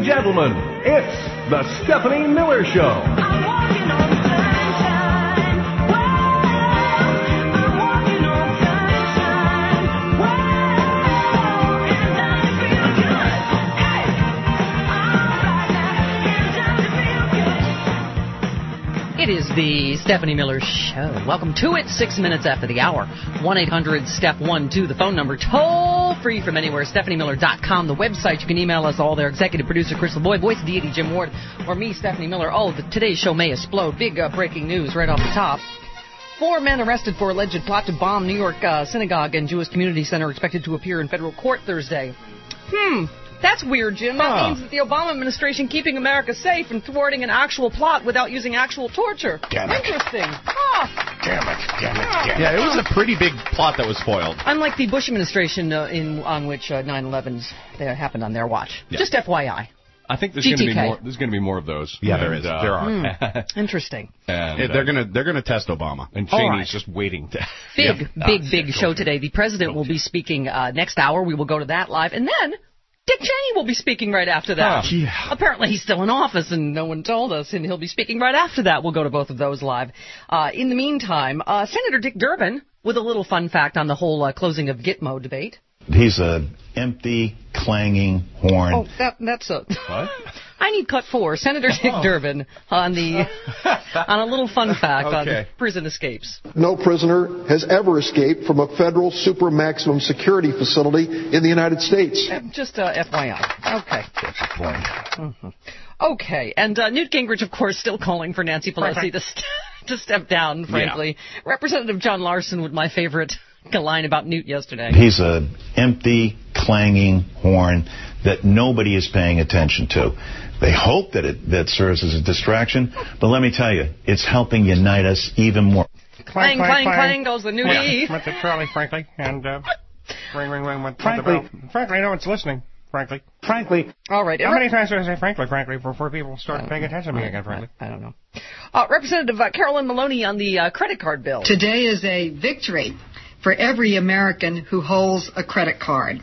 and gentlemen, it's the Stephanie Miller Show. I'm walking on sunshine. Whoa, I'm walking on sunshine. Whoa, and doesn't it feel good? Hey, alright now, and doesn't it feel good? It is the Stephanie Miller Show. Welcome to it. 6 minutes after the hour. 1-800-STEP-1-2, the phone number. Toll free from anywhere. StephanieMiller.com, the website. You can email us all there. Executive producer Chris LeBoy, voice of deity Jim Ward, or me, Stephanie Miller. Oh, today's show may explode. Big breaking news right off the top. 4 men arrested for alleged plot to bomb New York synagogue and Jewish community center expected to appear in federal court Thursday. That's weird, Jim. That means that the Obama administration keeping America safe and thwarting an actual plot without using actual torture. Damn it. Interesting. Damn it. Yeah, it was a pretty big plot that was foiled. Unlike the Bush administration on which 9/11s happened on their watch. Yeah. Just FYI. I think there's going to be GTK. more. There's going to be more of those. Yeah, there is. There are. Interesting. And, They're gonna test Obama. And All Cheney's right. just waiting to. Big show today. The president will be speaking next hour. We will go to that live. And then Dick Cheney will be speaking right after that. Yeah. Apparently he's still in office and no one told us, and he'll be speaking right after that. We'll go to both of those live. In the meantime, Senator Dick Durbin with a little fun fact on the whole closing of Gitmo debate. He's an empty, clanging horn. Oh, that's a... What? I need cut 4. Senator Dick Durbin on a little fun fact on prison escapes. No prisoner has ever escaped from a federal super maximum security facility in the United States. Just FYI. Okay. That's the point. Okay, and Newt Gingrich, of course, still calling for Nancy Pelosi to step down, frankly. Yeah. Representative John Larson with my favorite line about Newt yesterday. He's an empty, clanging horn that nobody is paying attention to. They hope that serves as a distraction, but let me tell you, it's helping unite us even more. Clang, clang, clang goes the Newtie. With the trolley, frankly, and ring, ring, ring with the bell. Frankly, no one's listening. Frankly. All right. How many times do I say frankly before people start paying attention to me again, frankly? I don't know. Representative Carolyn Maloney on the credit card bill. Today is a victory for every American who holds a credit card.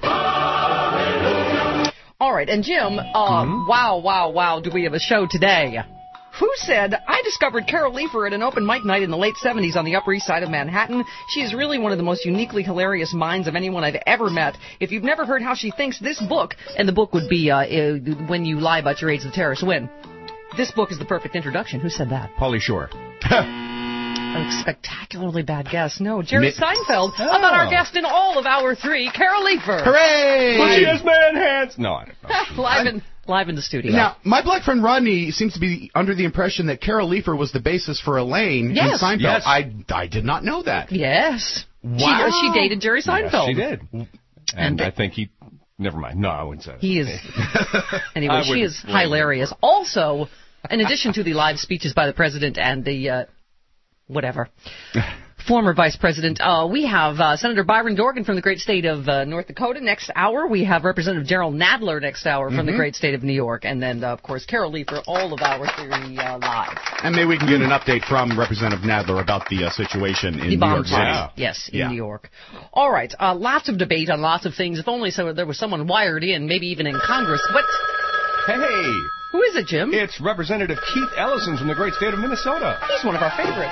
All right, and Jim, wow, do we have a show today? Who said, I discovered Carol Leifer at an open mic night in the late 70s on the Upper East Side of Manhattan. She is really one of the most uniquely hilarious minds of anyone I've ever met. If you've never heard how she thinks, this book, and the book would be When You Lie About Your Age, the Terrorists Win. This book is the perfect introduction. Who said that? Pauly Shore. A spectacularly bad guess. No, Jerry Seinfeld, about our guest in all of Hour 3, Carol Leifer. Hooray! Yes, man, hands. No, I don't know. Live in the studio. Now, my black friend Rodney seems to be under the impression that Carol Leifer was the basis for Elaine in Seinfeld. Yes. I did not know that. Yes. Wow. She dated Jerry Seinfeld. Yes, she did. And I think he... Never mind. No, I wouldn't say that. He is... Anyway, she is hilarious. Also, in addition to the live speeches by the president and the... whatever. Former Vice President. We have Senator Byron Dorgan from the great state of North Dakota next hour. We have Representative Gerald Nadler next hour from the great state of New York. And then, of course, Carol Leifer, all of Hour 3 live. And maybe we can get an update from Representative Nadler about the situation in The New bomb York City. test. Yes, in New York. All right. Lots of debate on lots of things. If only there was someone wired in, maybe even in Congress. But Hey! who is it, Jim? It's Representative Keith Ellison from the great state of Minnesota. He's one of our favorites.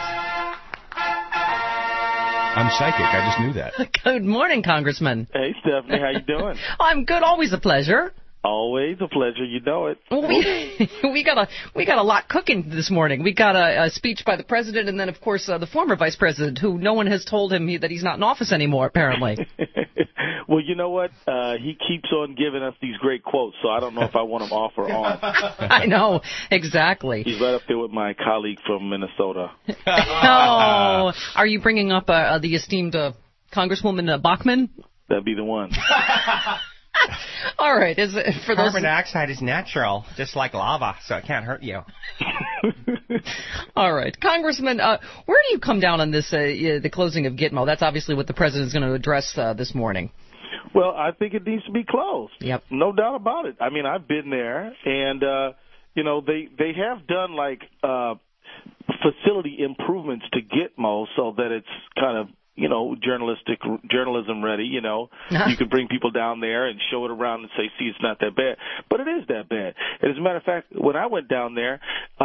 I'm psychic. I just knew that. Good morning, Congressman. Hey, Stephanie, how you doing? I'm good. Always a pleasure. Always a pleasure. You know it. Well, we got a lot cooking this morning. We got a speech by the president, and then of course the former vice president, who no one has told him that he's not in office anymore. Apparently. Well, you know what? He keeps on giving us these great quotes, so I don't know if I want him off or on. I know exactly. He's right up there with my colleague from Minnesota. Oh, are you bringing up the esteemed Congresswoman Bachmann? That'd be the one. All right. For those Carbon dioxide is natural, just like lava, so it can't hurt you. All right, Congressman, where do you come down on this? The closing of Gitmo. That's obviously what the president is going to address this morning. Well, I think it needs to be closed. Yep. No doubt about it. I mean, I've been there, and they have done like facility improvements to Gitmo so that it's kind of journalism ready. You can bring people down there and show it around and say, see, it's not that bad, but it is that bad. And as a matter of fact, when I went down there,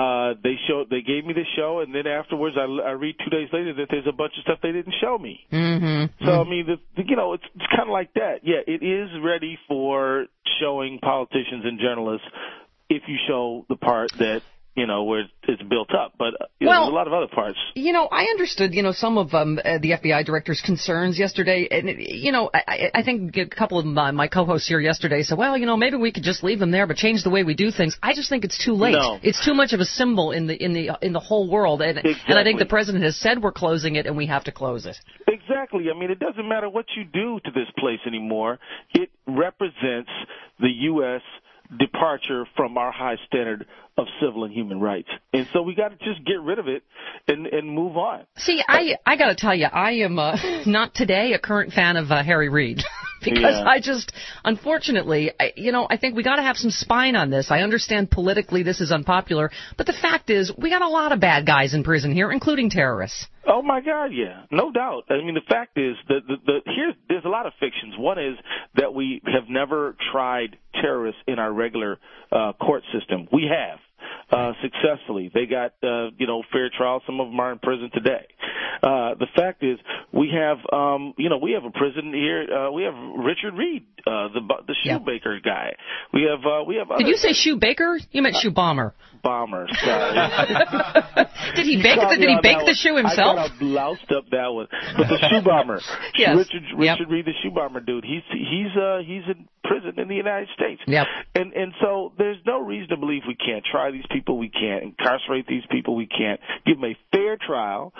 they gave me the show, and then afterwards I read 2 days later that there's a bunch of stuff they didn't show me. Mm-hmm. So I mean, it's kind of like that. Yeah, it is ready for showing politicians and journalists if you show the part that where it's built up. But there's a lot of other parts. I understood, some of the FBI director's concerns yesterday. And, I think a couple of my co-hosts here yesterday said, well, maybe we could just leave them there but change the way we do things. I just think it's too late. No. It's too much of a symbol in the whole world. And, exactly. and I think the president has said we're closing it and we have to close it. Exactly. I mean, it doesn't matter what you do to this place anymore. It represents the U.S. departure from our high standard of civil and human rights. And so we got to just get rid of it and move on. See, I got to tell you, I am not today a current fan of Harry Reid. Because I just, unfortunately, I think we got to have some spine on this. I understand politically this is unpopular, but the fact is we got a lot of bad guys in prison here, including terrorists. Oh my God, yeah, no doubt. I mean, the fact is that there's a lot of fictions. One is that we have never tried terrorists in our regular court system. We have. Successfully. They got, fair trial. Some of them are in prison today. The fact is we have a prison here. We have Richard Reed, the Shoemaker guy. We have Did you say Shoemaker? You meant shoe bomber. Bomber. Sorry. Did he bake the shoe himself? I kind of loused up that one. But the shoe bomber. Yes. Richard Reed, the shoe bomber dude. He's in prison in the United States. Yep. And so there's no reason to believe we can't try these people. We can't incarcerate these people. We can't give them a fair trial.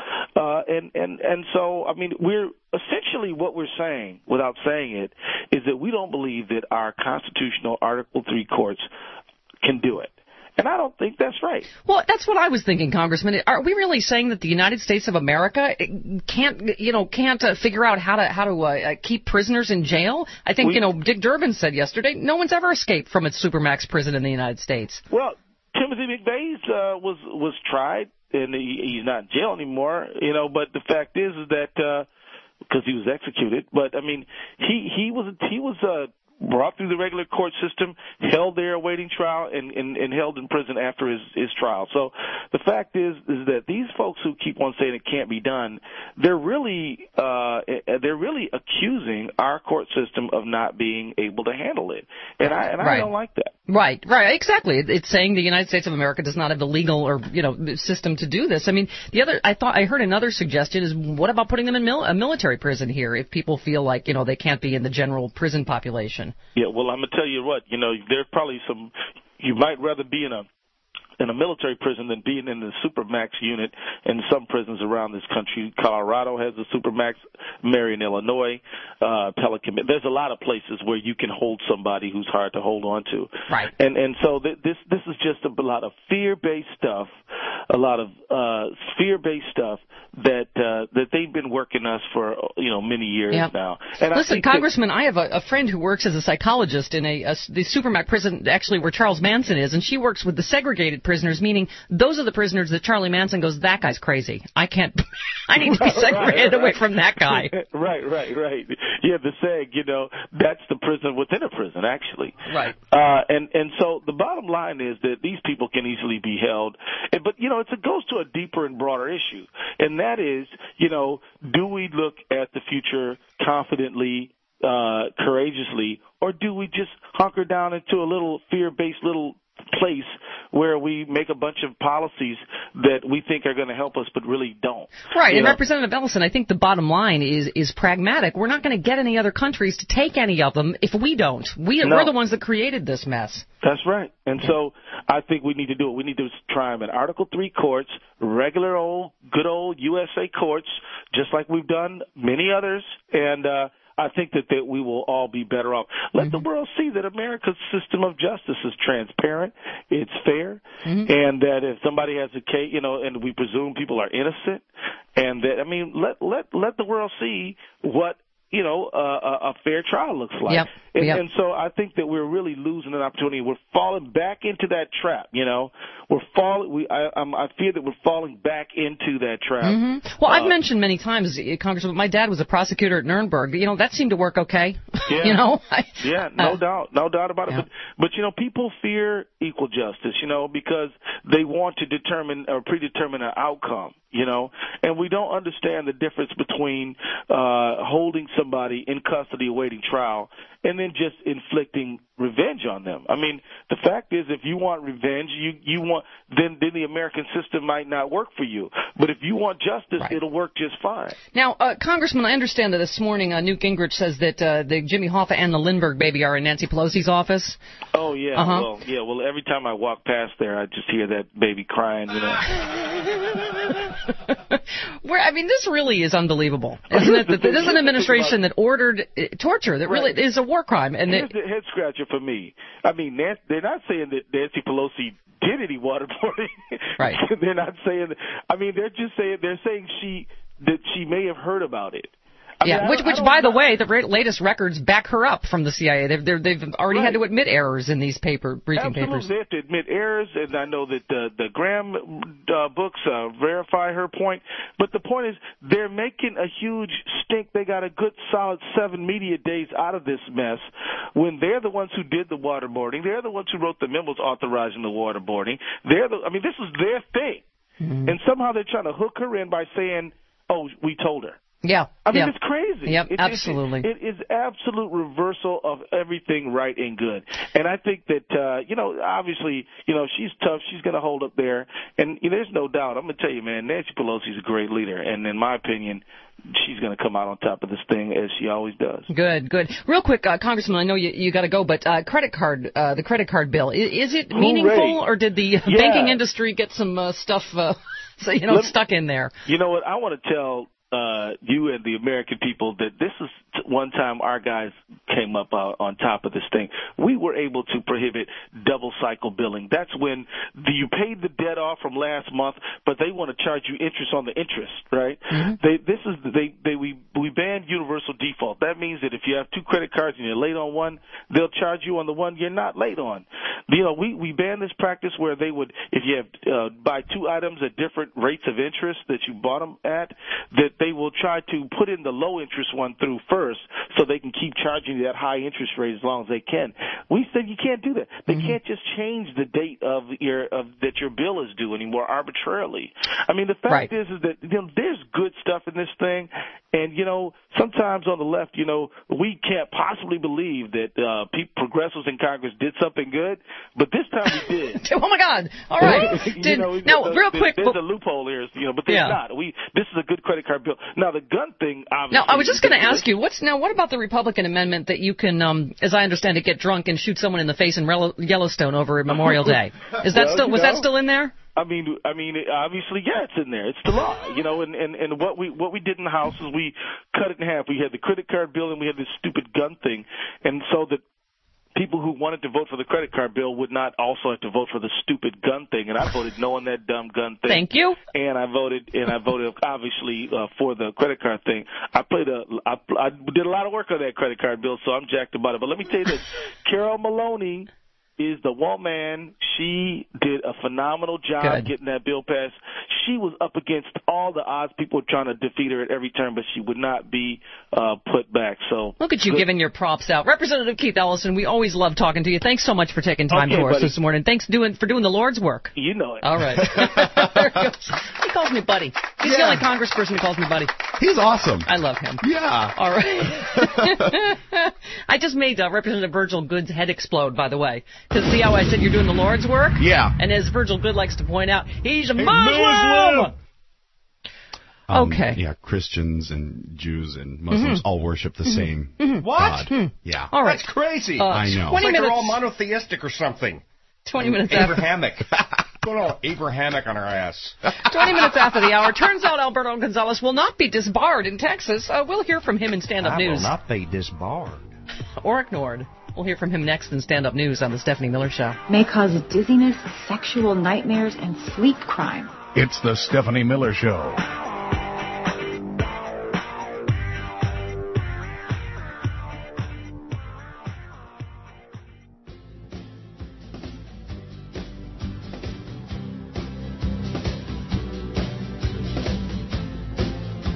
And so, I mean, we're essentially what we're saying, without saying it, is that we don't believe that our constitutional Article III courts can do it. And I don't think that's right. Well, that's what I was thinking, Congressman. Are we really saying that the United States of America can't figure out how to keep prisoners in jail? I think, Dick Durbin said yesterday, no one's ever escaped from a supermax prison in the United States. Well, Timothy McVeigh's was tried, and he's not in jail anymore, but the fact is that because he was executed, but I mean, he was brought through the regular court system, held there awaiting trial, and held in prison after his trial. So the fact is that these folks who keep on saying it can't be done, they're really accusing our court system of not being able to handle it, and I don't like that. Right, exactly. It's saying the United States of America does not have the legal or system to do this. I mean, I heard another suggestion is, what about putting them in a military prison here if people feel like they can't be in the general prison population? Yeah, well, I'm gonna tell you what. There's probably you might rather be in a military prison than being in the Supermax unit in some prisons around this country. Colorado has a Supermax, Marion, Illinois, Pelican. There's a lot of places where you can hold somebody who's hard to hold on to. Right. And so this is just a lot of fear-based stuff, that they've been working us for many years now. And listen, Congressman, I have a friend who works as a psychologist in the Supermax prison, actually where Charles Manson is, and she works with the segregated prisoners, meaning those are the prisoners that Charlie Manson goes, that guy's crazy. I need to be segregated away from that guy. Right. Yeah, the seg, that's the prison within a prison, actually. Right. And so the bottom line is that these people can easily be held, but it goes to a deeper and broader issue, and that is, do we look at the future confidently, courageously, or do we just hunker down into a little fear-based little place where we make a bunch of policies that we think are going to help us but really don't? Right, and Representative Ellison, I think the bottom line is pragmatic. We're not going to get any other countries to take any of them if we don't. We're the ones that created this mess. That's right. And so I think we need to do it. We need to try them in Article III courts, regular good old USA courts, just like we've done many others, and I think that we will all be better off. Let the world see that America's system of justice is transparent, it's fair, and that if somebody has a case, and we presume people are innocent, and that, let the world see what, a fair trial looks like. Yep. And so I think that we're really losing an opportunity. We're falling back into that trap, you know. I fear that we're falling back into that trap. Mm-hmm. Well, I've mentioned many times, Congressman, my dad was a prosecutor at Nuremberg. You know, that seemed to work okay. Yeah. You know? No doubt about it. But, you know, people fear equal justice, you know, because they want to determine or predetermine an outcome, you know. And we don't understand the difference between holding somebody in custody awaiting trial and then just inflicting revenge on them. I mean, the fact is, if you want revenge, then the American system might not work for you. But if you want justice, it'll work just fine. Now, Congressman, I understand that this morning Newt Gingrich says that the Jimmy Hoffa and the Lindbergh baby are in Nancy Pelosi's office. Oh yeah, Well, every time I walk past there, I just hear that baby crying. You know. This really is unbelievable, isn't it? This is an administration that ordered torture. That really is a war crime. And here's the head scratcher for me. I mean, they're not saying that Nancy Pelosi did any waterboarding. Right. They're not saying. They're just saying that she may have heard about it. Which by the way, the latest records back her up from the CIA. They've already had to admit errors in these briefing papers. They have to admit errors, and I know that the Graham books verify her point. But the point is, they're making a huge stink. They got a good solid 7 media days out of this mess when they're the ones who did the waterboarding. They're the ones who wrote the memos authorizing the waterboarding. This is their thing. Mm-hmm. And somehow they're trying to hook her in by saying, oh, we told her. Yeah. It's crazy. Yep, absolutely. It is absolute reversal of everything right and good. And I think that, obviously, she's tough. She's going to hold up there. And there's no doubt. I'm going to tell you, man, Nancy Pelosi's a great leader. And in my opinion, she's going to come out on top of this thing as she always does. Good. Real quick, Congressman, I know you got to go, but the credit card bill, is it meaningful, or did the banking industry get some stuff stuck in there? You know what? I want to tell you and the American people that this is one time our guys came up on top of this thing. We were able to prohibit double cycle billing. That's when you paid the debt off from last month, but they want to charge you interest on the interest, right? Mm-hmm. We banned universal default. That means that if you have 2 credit cards and you're late on one, they'll charge you on the one you're not late on. We banned this practice where they would, if you have buy 2 items at different rates of interest that you bought them at, that they will try to put in the low interest one through first so they can keep charging you that high interest rate as long as they can. We said you can't do that. They can't just change the date that your bill is due anymore arbitrarily. The fact is that there's good stuff in this thing, and sometimes on the left, we can't possibly believe that progressives in Congress did something good, but this time we did. Oh my God! All right. Now, real quick, there's a loophole here, but there's not. This is a good credit card bill. Now the gun thing, obviously. Now I was just going to ask you, what about the Republican amendment that you can, as I understand it, get drunk and shoot someone in the face in Yellowstone over Memorial Day? Is that was that still in there? Obviously, it's in there. It's the law, and what we did in the House is we cut it in half. We had the credit card bill and we had this stupid gun thing, and so that people who wanted to vote for the credit card bill would not also have to vote for the stupid gun thing. And I voted no on that dumb gun thing. Thank you. And I voted obviously for the credit card thing. I did a lot of work on that credit card bill, so I'm jacked about it. But let me tell you this: Carol Maloney is the woman. She did a phenomenal job getting that bill passed. She was up against all the odds. People were trying to defeat her at every turn, but she would not be put back. So look at you giving your props out. Representative Keith Ellison, we always love talking to you. Thanks so much for taking time for us this morning. Thanks for doing the Lord's work. You know it. All right. He calls me buddy. He's the only congressperson who calls me buddy. He's awesome. I love him. Yeah. All right. I just made Representative Virgil Good's head explode, by the way. Because see how I said you're doing the Lord's work? Yeah. And as Virgil Good likes to point out, he's a Muslim! Okay. Yeah, Christians and Jews and Muslims all worship the same What? God. Yeah. All right. That's crazy. I know. 20 minutes. They're all monotheistic or something. 20 minutes Abrahamic. Going all Abrahamic on our ass. 20 minutes after the hour. Turns out Alberto Gonzalez will not be disbarred in Texas. We'll hear from him in Stand-Up News. I will not be disbarred. Or ignored. We'll hear from him next in Stand-Up News on The Stephanie Miller Show. May cause dizziness, sexual nightmares, and sleep crime. It's The Stephanie Miller Show.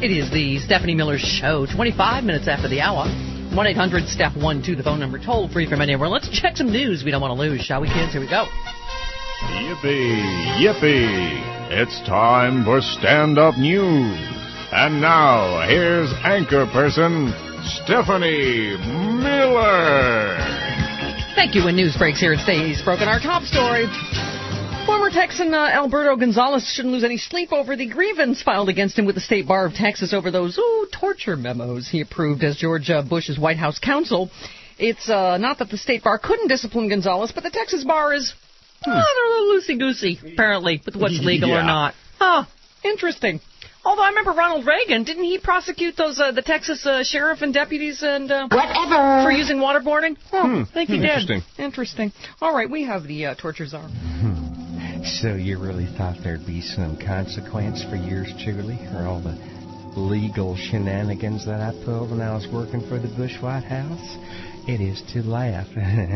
It is the Stephanie Miller Show, 25 minutes after the hour. 1-800-STEP-1-2, the phone number, toll free from anywhere. Let's check some news we don't want to lose, shall we, kids? Here we go. Yippee, yippee. It's time for stand-up news. And now, here's anchor person Stephanie Miller. Thank you. When news breaks here, it stays broken. Our top story. Former Texan Alberto Gonzalez shouldn't lose any sleep over the grievance filed against him with the State Bar of Texas over those torture memos he approved as George Bush's White House counsel. It's not that the State Bar couldn't discipline Gonzalez, but the Texas Bar is they're a little loosey-goosey, apparently, with what's legal or not. Interesting. Although I remember Ronald Reagan, didn't he prosecute those the Texas sheriff and deputies and whatever for using waterboarding? I think he did. Interesting. All right, we have the torture czar. So you really thought there'd be some consequence for yours truly, for all the legal shenanigans that I pulled when I was working for the Bush White House? It is to laugh.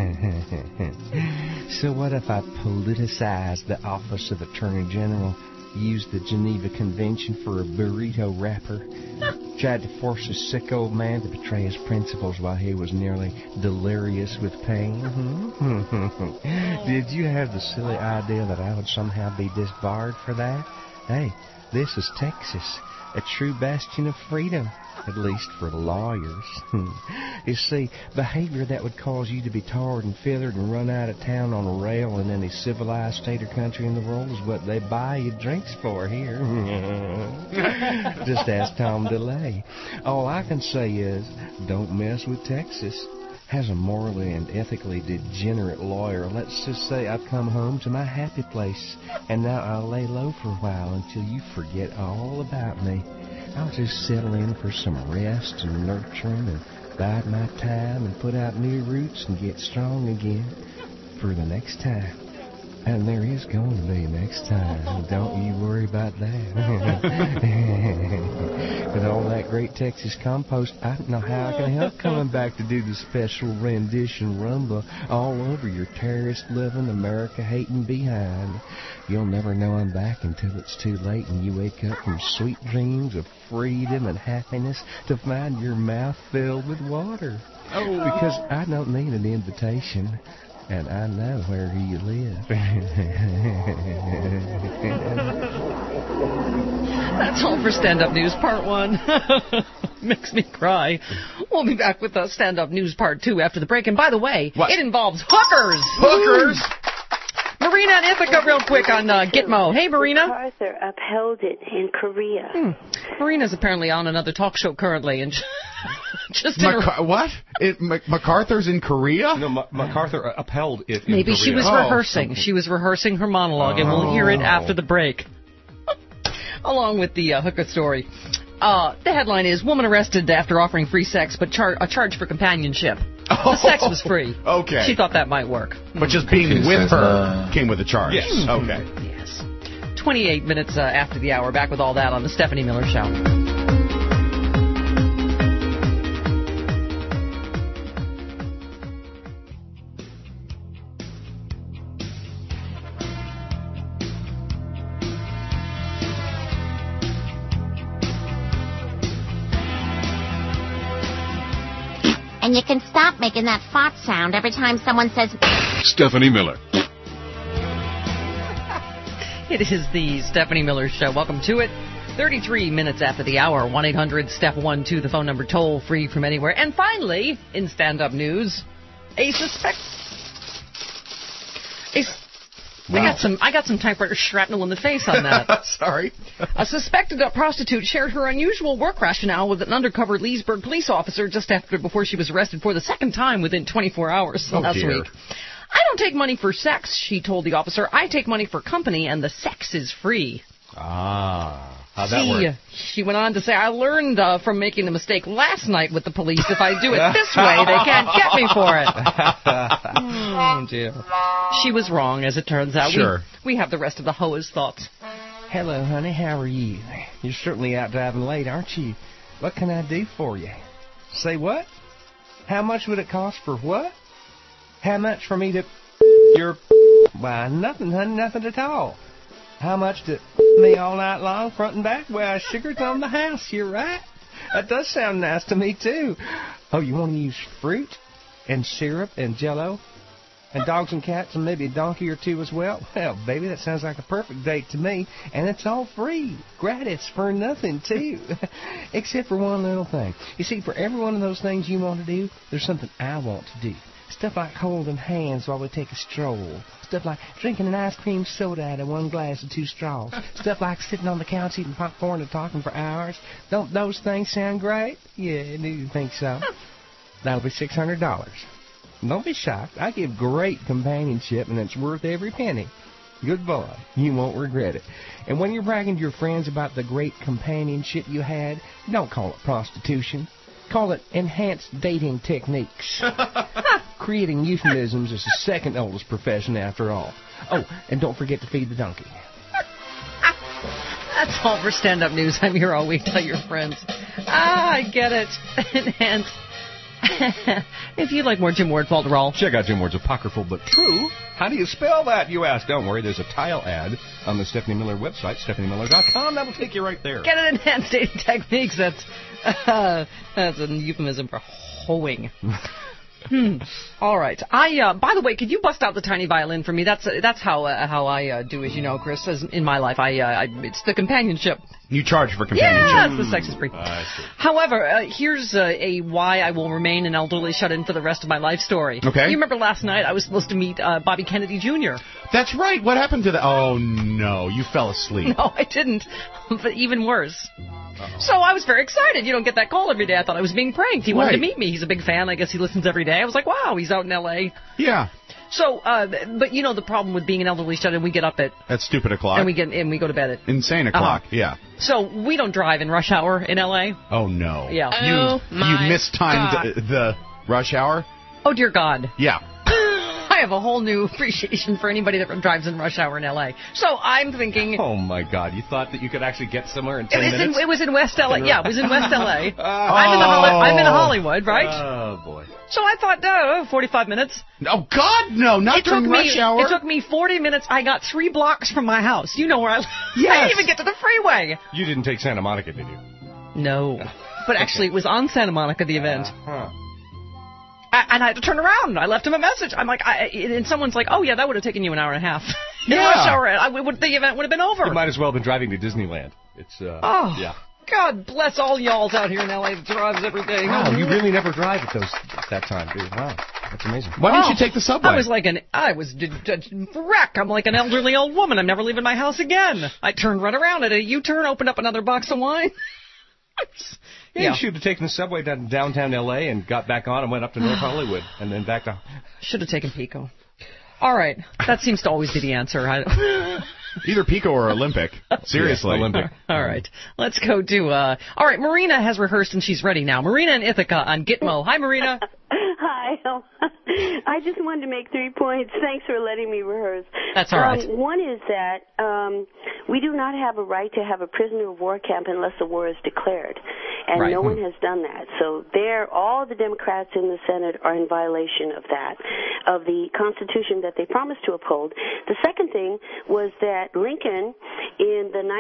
So what if I politicized the office of Attorney General, used the Geneva Convention for a burrito wrapper, tried to force a sick old man to betray his principles while he was nearly delirious with pain? Did you have the silly idea that I would somehow be disbarred for that? Hey, this is Texas, a true bastion of freedom, at least for lawyers. You see, behavior that would cause you to be tarred and feathered and run out of town on a rail in any civilized state or country in the world is what they buy you drinks for here. Just ask Tom DeLay. All I can say is, don't mess with Texas. As a morally and ethically degenerate lawyer, let's just say I've come home to my happy place, and now I'll lay low for a while until you forget all about me. I'll just settle in for some rest and nurturing and bide my time and put out new roots and get strong again for the next time. And there is going to be next time. Don't you worry about that. With all that great Texas compost, I don't know how I can help coming back to do the special rendition rumba all over your terrorist-living, America-hating behind. You'll never know I'm back until it's too late and you wake up from sweet dreams of freedom and happiness to find your mouth filled with water. Because I don't need an invitation. And I know where you live. That's all for Stand-Up News Part 1. Makes me cry. We'll be back with Stand-Up News Part 2 after the break. And by the way, it involves hookers. Hookers? Marina and Ithaca real quick on Gitmo. Hey, Marina. MacArthur upheld it in Korea. Marina's apparently on another talk show currently. And just what? MacArthur's in Korea? No, MacArthur upheld it in Maybe Korea. she was rehearsing. She was rehearsing her monologue, and we'll hear it after the break. Along with the hooker story. The headline is, woman arrested after offering free sex, but a charge for companionship. The sex was free. Okay. She thought that might work. But just being with her came with a charge. Yes. Okay. Yes. 28 minutes after the hour. Back with all that on the Stephanie Miller Show. And you can stop making that fart sound every time someone says... Stephanie Miller. It is the Stephanie Miller Show. Welcome to it. 33 minutes after the hour. 1-800-STEP-1-2, the phone number, toll free from anywhere. And finally, in stand-up news, a suspect... I got some typewriter shrapnel in the face on that. Sorry. A suspected prostitute shared her unusual work rationale with an undercover Leesburg police officer just before she was arrested for the second time within 24 hours last week. I don't take money for sex, she told the officer. I take money for company, and the sex is free. How'd that work? She went on to say, I learned from making a mistake last night with the police. If I do it this way, they can't get me for it. Oh, dear. She was wrong, as it turns out. Sure. We have the rest of the hoe's thoughts. Hello, honey. How are you? You're certainly out driving late, aren't you? What can I do for you? Say what? How much would it cost for what? How much for me to... Why, nothing, honey. Nothing at all. How much to... me all night long, front and back. Well, sugar's on the house. You're right. That does sound nice to me, too. Oh, you want to use fruit and syrup and Jell-O? And dogs and cats and maybe a donkey or two as well? Well, baby, that sounds like a perfect date to me. And it's all free. Gratis for nothing, too. Except for one little thing. You see, for every one of those things you want to do, there's something I want to do. Stuff like holding hands while we take a stroll. Stuff like drinking an ice cream soda out of one glass and two straws. Stuff like sitting on the couch eating popcorn and talking for hours. Don't those things sound great? Yeah, do you think so? That'll be $600. Don't be shocked. I give great companionship, and it's worth every penny. Good boy. You won't regret it. And when you're bragging to your friends about the great companionship you had, don't call it prostitution. Call it enhanced dating techniques. Creating euphemisms is the second oldest profession after all. Oh, and don't forget to feed the donkey. That's all for stand-up news. I'm here all week. Tell your friends. I get it. And if you'd like more Jim Ward, Falderall, check out Jim Ward's Apocryphal But True. How do you spell that, you ask? Don't worry, there's a tile ad on the Stephanie Miller website, stephaniemiller.com. That'll take you right there. Get it, enhanced dating techniques. That's a euphemism for hoeing. All right. By the way, could you bust out the tiny violin for me? That's how I do, as you know, Chris. As in my life, it's the companionship. You charge for companionship. Yeah, it's the sex is free. However, here's a why I will remain an elderly shut-in for the rest of my life story. Okay. You remember last night I was supposed to meet Bobby Kennedy Jr. That's right. What happened to that? Oh, no. You fell asleep. No, I didn't. But even worse. So I was very excited. You don't get that call every day. I thought I was being pranked. He wanted to meet me. He's a big fan. I guess he listens every day. I was like, wow, he's out in L.A. Yeah. So, but you know the problem with being an elderly shut-in, we get up at stupid o'clock, and we go to bed at insane o'clock. Yeah. So we don't drive in rush hour in L.A. Oh no. Yeah. You mistimed the rush hour. Oh dear God. Yeah. I have a whole new appreciation for anybody that drives in rush hour in L.A. So I'm thinking... Oh, my God. You thought that you could actually get somewhere in 10 minutes? It was in West L.A. Yeah, it was in West L.A. I'm in Hollywood, right? Oh, boy. So I thought, 45 minutes. Oh, God, no, not during rush hour. It took me 40 minutes. I got 3 blocks from my house. You know where I live. Yes. I didn't even get to the freeway. You didn't take Santa Monica, did you? No. But actually, it was on Santa Monica, the event. And I had to turn around. I left him a message. I'm like, and someone's like, oh, yeah, that would have taken you an hour and a half. In rush hour, the event would have been over. You might as well have been driving to Disneyland. It's, yeah. God bless all y'alls out here in L.A. that drives every day. Wow, you really never drive at that time, dude. Wow, that's amazing. Why didn't you take the subway? I was wreck. I'm like an elderly old woman. I'm never leaving my house again. I turned right around at a U-turn, opened up another box of wine. Yeah, you should have taken the subway down downtown L.A. and got back on and went up to North Hollywood and then back to... Should have taken Pico. All right. That seems to always be the answer. Either Pico or Olympic. Seriously. Yeah, Olympic. All right. Let's go to... all right, Marina has rehearsed and she's ready now. Marina and Ithaca on Gitmo. Hi, Marina. Hi. I just wanted to make 3 points. Thanks for letting me rehearse. That's all right. One is that we do not have a right to have a prisoner of war camp unless the war is declared. And no one has done that. So all the Democrats in the Senate are in violation of that, of the Constitution that they promised to uphold. The second thing was that Lincoln in the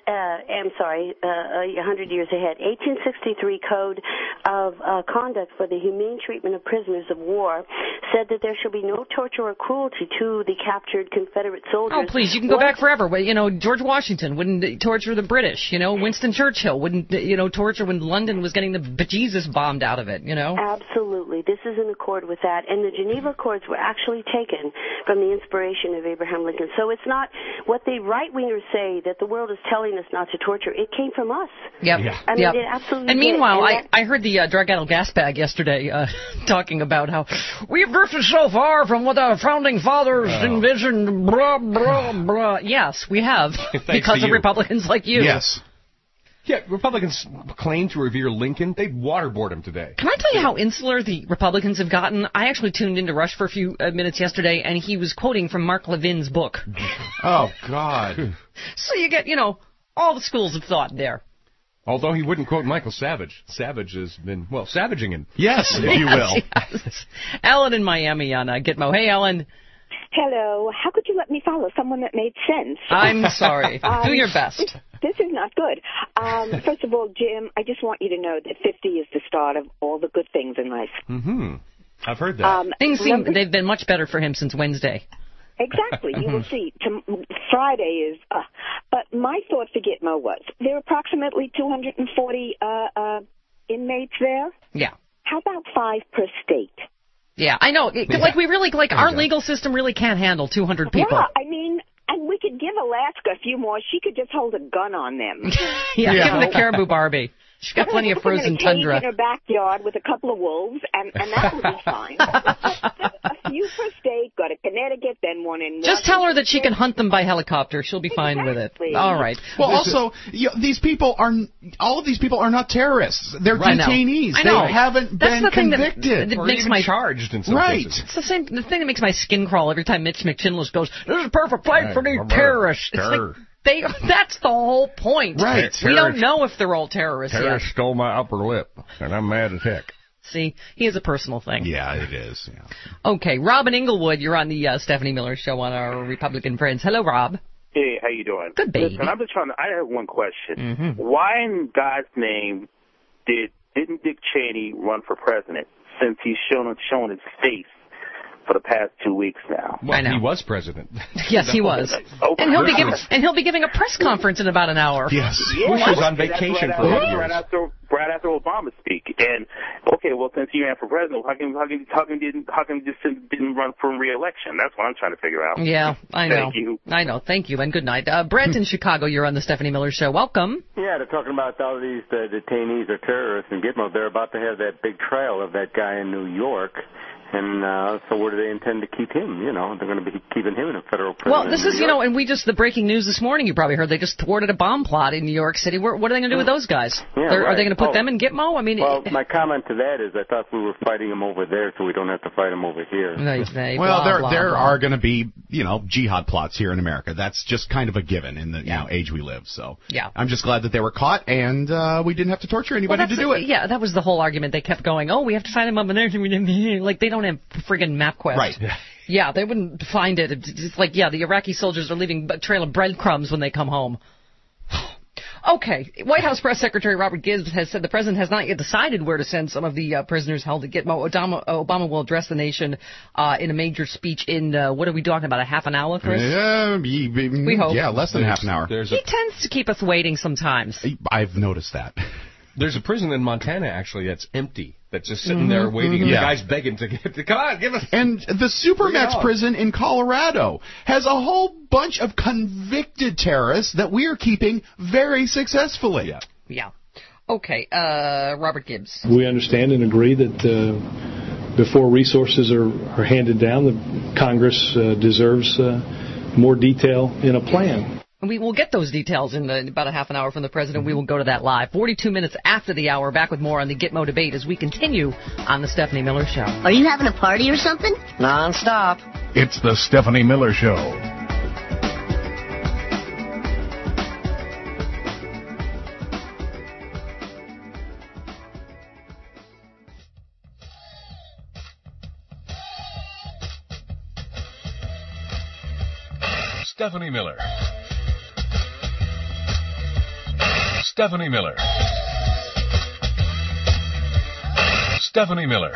100 years ahead, 1863 Code of Conduct for the Humane Treatment of Prisoners of War said that there shall be no torture or cruelty to the captured Confederate soldiers. Oh, please, you can go back forever. You know, George Washington wouldn't torture the British. You know, Winston Churchill wouldn't, torture when London was getting the bejesus bombed out of it, you know? Absolutely. This is in accord with that. And the Geneva Accords were actually taken from the inspiration of Abraham Lincoln. So it's not what the right-wingers say that the world is telling us not to torture. It came from us. Yep. Yeah. I mean, it absolutely And meanwhile, did. I heard the drug-addled gas bag yesterday talking about how we've drifted so far from what our founding fathers envisioned, blah, blah, blah. Yes, we have, because of Republicans like you. Yes. Yeah, Republicans claim to revere Lincoln. They'd waterboard him today. Can I tell you how insular the Republicans have gotten? I actually tuned into Rush for a few minutes yesterday, and he was quoting from Mark Levin's book. Oh, God. So you get, all the schools of thought there. Although he wouldn't quote Michael Savage. Savage has been, savaging him. Yes, if you will. Yes. Ellen in Miami on Gitmo. Hey, Ellen. Hello. How could you let me follow someone that made sense? I'm sorry. Do your best. This is not good. First of all, Jim, I just want you to know that 50 is the start of all the good things in life. Mm-hmm. I've heard that. They've been much better for him since Wednesday. Exactly. You will see. Friday is... but my thought for Gitmo was, there are approximately 240 inmates there. Yeah. How about 5 per state? Yeah, I know. Like, we really, like, our legal system really can't handle 200 people. Yeah, I mean... And we could give Alaska a few more. She could just hold a gun on them. Give them the Caribou Barbie. She's got plenty of frozen tundra. In her backyard with a couple of wolves, and that would be fine. A few per state, go to Connecticut, then one in... Just tell her that she can hunt them by helicopter. She'll be fine with it. All right. Well, also, all of these people are not terrorists. They're detainees. I know. They haven't been convicted. That makes my charged in some cases. It's the thing that makes my skin crawl every time Mitch McChinless goes, "This is a perfect place for these terrorists." It's like, that's the whole point. Right. We don't know if they're all terrorists yet. Terrorists stole my upper lip, and I'm mad as heck. See, he is a personal thing. Yeah, it is. Yeah. Okay, Robin Inglewood, you're on the Stephanie Miller Show on our Republican Friends. Hello, Rob. Hey, how you doing? Good, baby. Listen, I have one question. Why in God's name didn't Dick Cheney run for president, since he's shown his face for the past 2 weeks now? Well, I know. He was president. Yes, he was. And he'll be giving a press conference in about an hour. Yes. Bush was on vacation for 8 years. Right after Obama speak. And okay, well, since he ran for president, how come he just didn't run for re-election? That's what I'm trying to figure out. Yeah, I know. Thank you. I know. Thank you, and good night. Brent in Chicago, you're on the Stephanie Miller Show. Welcome. Yeah, they're talking about all these detainees are terrorists in Gitmo. They're about to have that big trial of that guy in New York. And so where do they intend to keep him? You know, they're going to be keeping him in a federal prison. Well, this is, and the breaking news this morning, you probably heard, they just thwarted a bomb plot in New York City. What are they going to do with those guys? Yeah, Are they going to put them in Gitmo? I mean, well, my comment to that is I thought we were fighting them over there, so we don't have to fight them over here. There are going to be, jihad plots here in America. That's just kind of a given in the age we live. So I'm just glad that they were caught and we didn't have to torture anybody to do it. Yeah, that was the whole argument. They kept going, we have to find them up in there. Like, they don't have friggin' MapQuest. Right. Yeah, they wouldn't find it. It's like, the Iraqi soldiers are leaving a trail of breadcrumbs when they come home. Okay, White House Press Secretary Robert Gibbs has said the president has not yet decided where to send some of the prisoners held at Gitmo. Obama will address the nation in a major speech in, what are we talking about, a half an hour, Chris? We hope. Yeah, less than half an hour. He tends to keep us waiting sometimes. I've noticed that. There's a prison in Montana, actually, that's empty. That's just sitting there waiting, and the guy's begging to come on, give us... And the Supermax prison in Colorado has a whole bunch of convicted terrorists that we are keeping very successfully. Yeah. Okay, Robert Gibbs. We understand and agree that before resources are handed down, the Congress deserves more detail in a plan. And we will get those details in about a half an hour from the president. We will go to that live. 42 minutes after the hour, back with more on the Gitmo debate as we continue on the Stephanie Miller Show. Are you having a party or something? Non-stop. It's the Stephanie Miller Show. Stephanie Miller. Stephanie Miller. Stephanie Miller.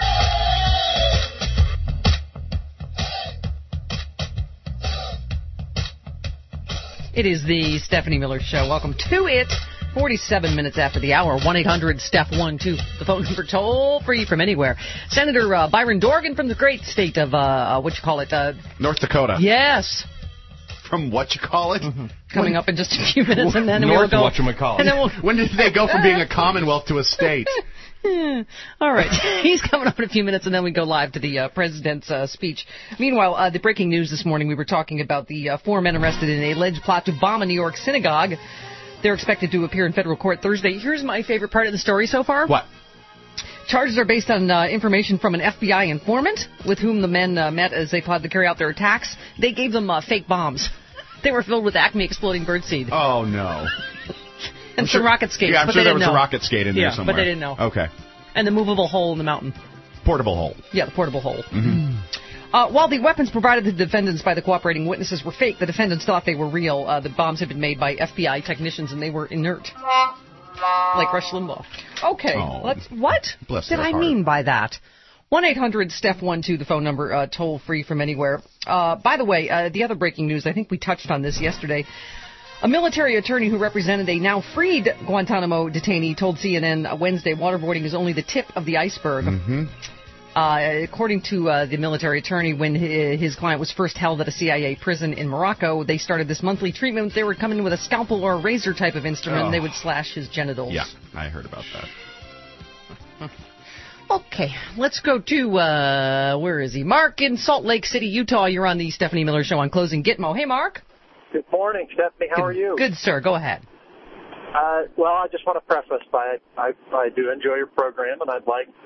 It is the Stephanie Miller Show. Welcome to it. 47 minutes after the hour. 1-800-STEPH-12. The phone number toll free from anywhere. Senator Byron Dorgan from the great state of, North Dakota. Yes. From whatchamacallit? Coming up in just a few minutes, and then North we'll go. whatchamacallit. When did they go from being a commonwealth to a state? All right. He's coming up in a few minutes, and then we go live to the president's speech. Meanwhile, the breaking news this morning, we were talking about the 4 men arrested in an alleged plot to bomb a New York synagogue. They're expected to appear in federal court Thursday. Here's my favorite part of the story so far. What? Charges are based on information from an FBI informant with whom the men met as they plotted to carry out their attacks. They gave them fake bombs. They were filled with Acme exploding birdseed. Oh, no. And some rocket skates. Yeah, I'm sure there was a rocket skate in there somewhere. But they didn't know. Okay. And the movable hole in the mountain. Portable hole. Yeah, the portable hole. Mm-hmm. While the weapons provided to the defendants by the cooperating witnesses were fake, the defendants thought they were real. The bombs had been made by FBI technicians, and they were inert. Like Rush Limbaugh. Okay, what did I mean by that? 1-800-STEPH12, the phone number, toll free from anywhere. By the way, the other breaking news, I think we touched on this yesterday. A military attorney who represented a now freed Guantanamo detainee told CNN Wednesday waterboarding is only the tip of the iceberg. Mm-hmm. According to the military attorney, when his client was first held at a CIA prison in Morocco, they started this monthly treatment. They would come in with a scalpel or a razor type of instrument, and they would slash his genitals. Yeah, I heard about that. Okay, let's go to, where is he? Mark in Salt Lake City, Utah. You're on the Stephanie Miller Show on Closing Gitmo. Hey, Mark. Good morning, Stephanie. How are you? Good, sir. Go ahead. Well, I just want to preface by I do enjoy your program, and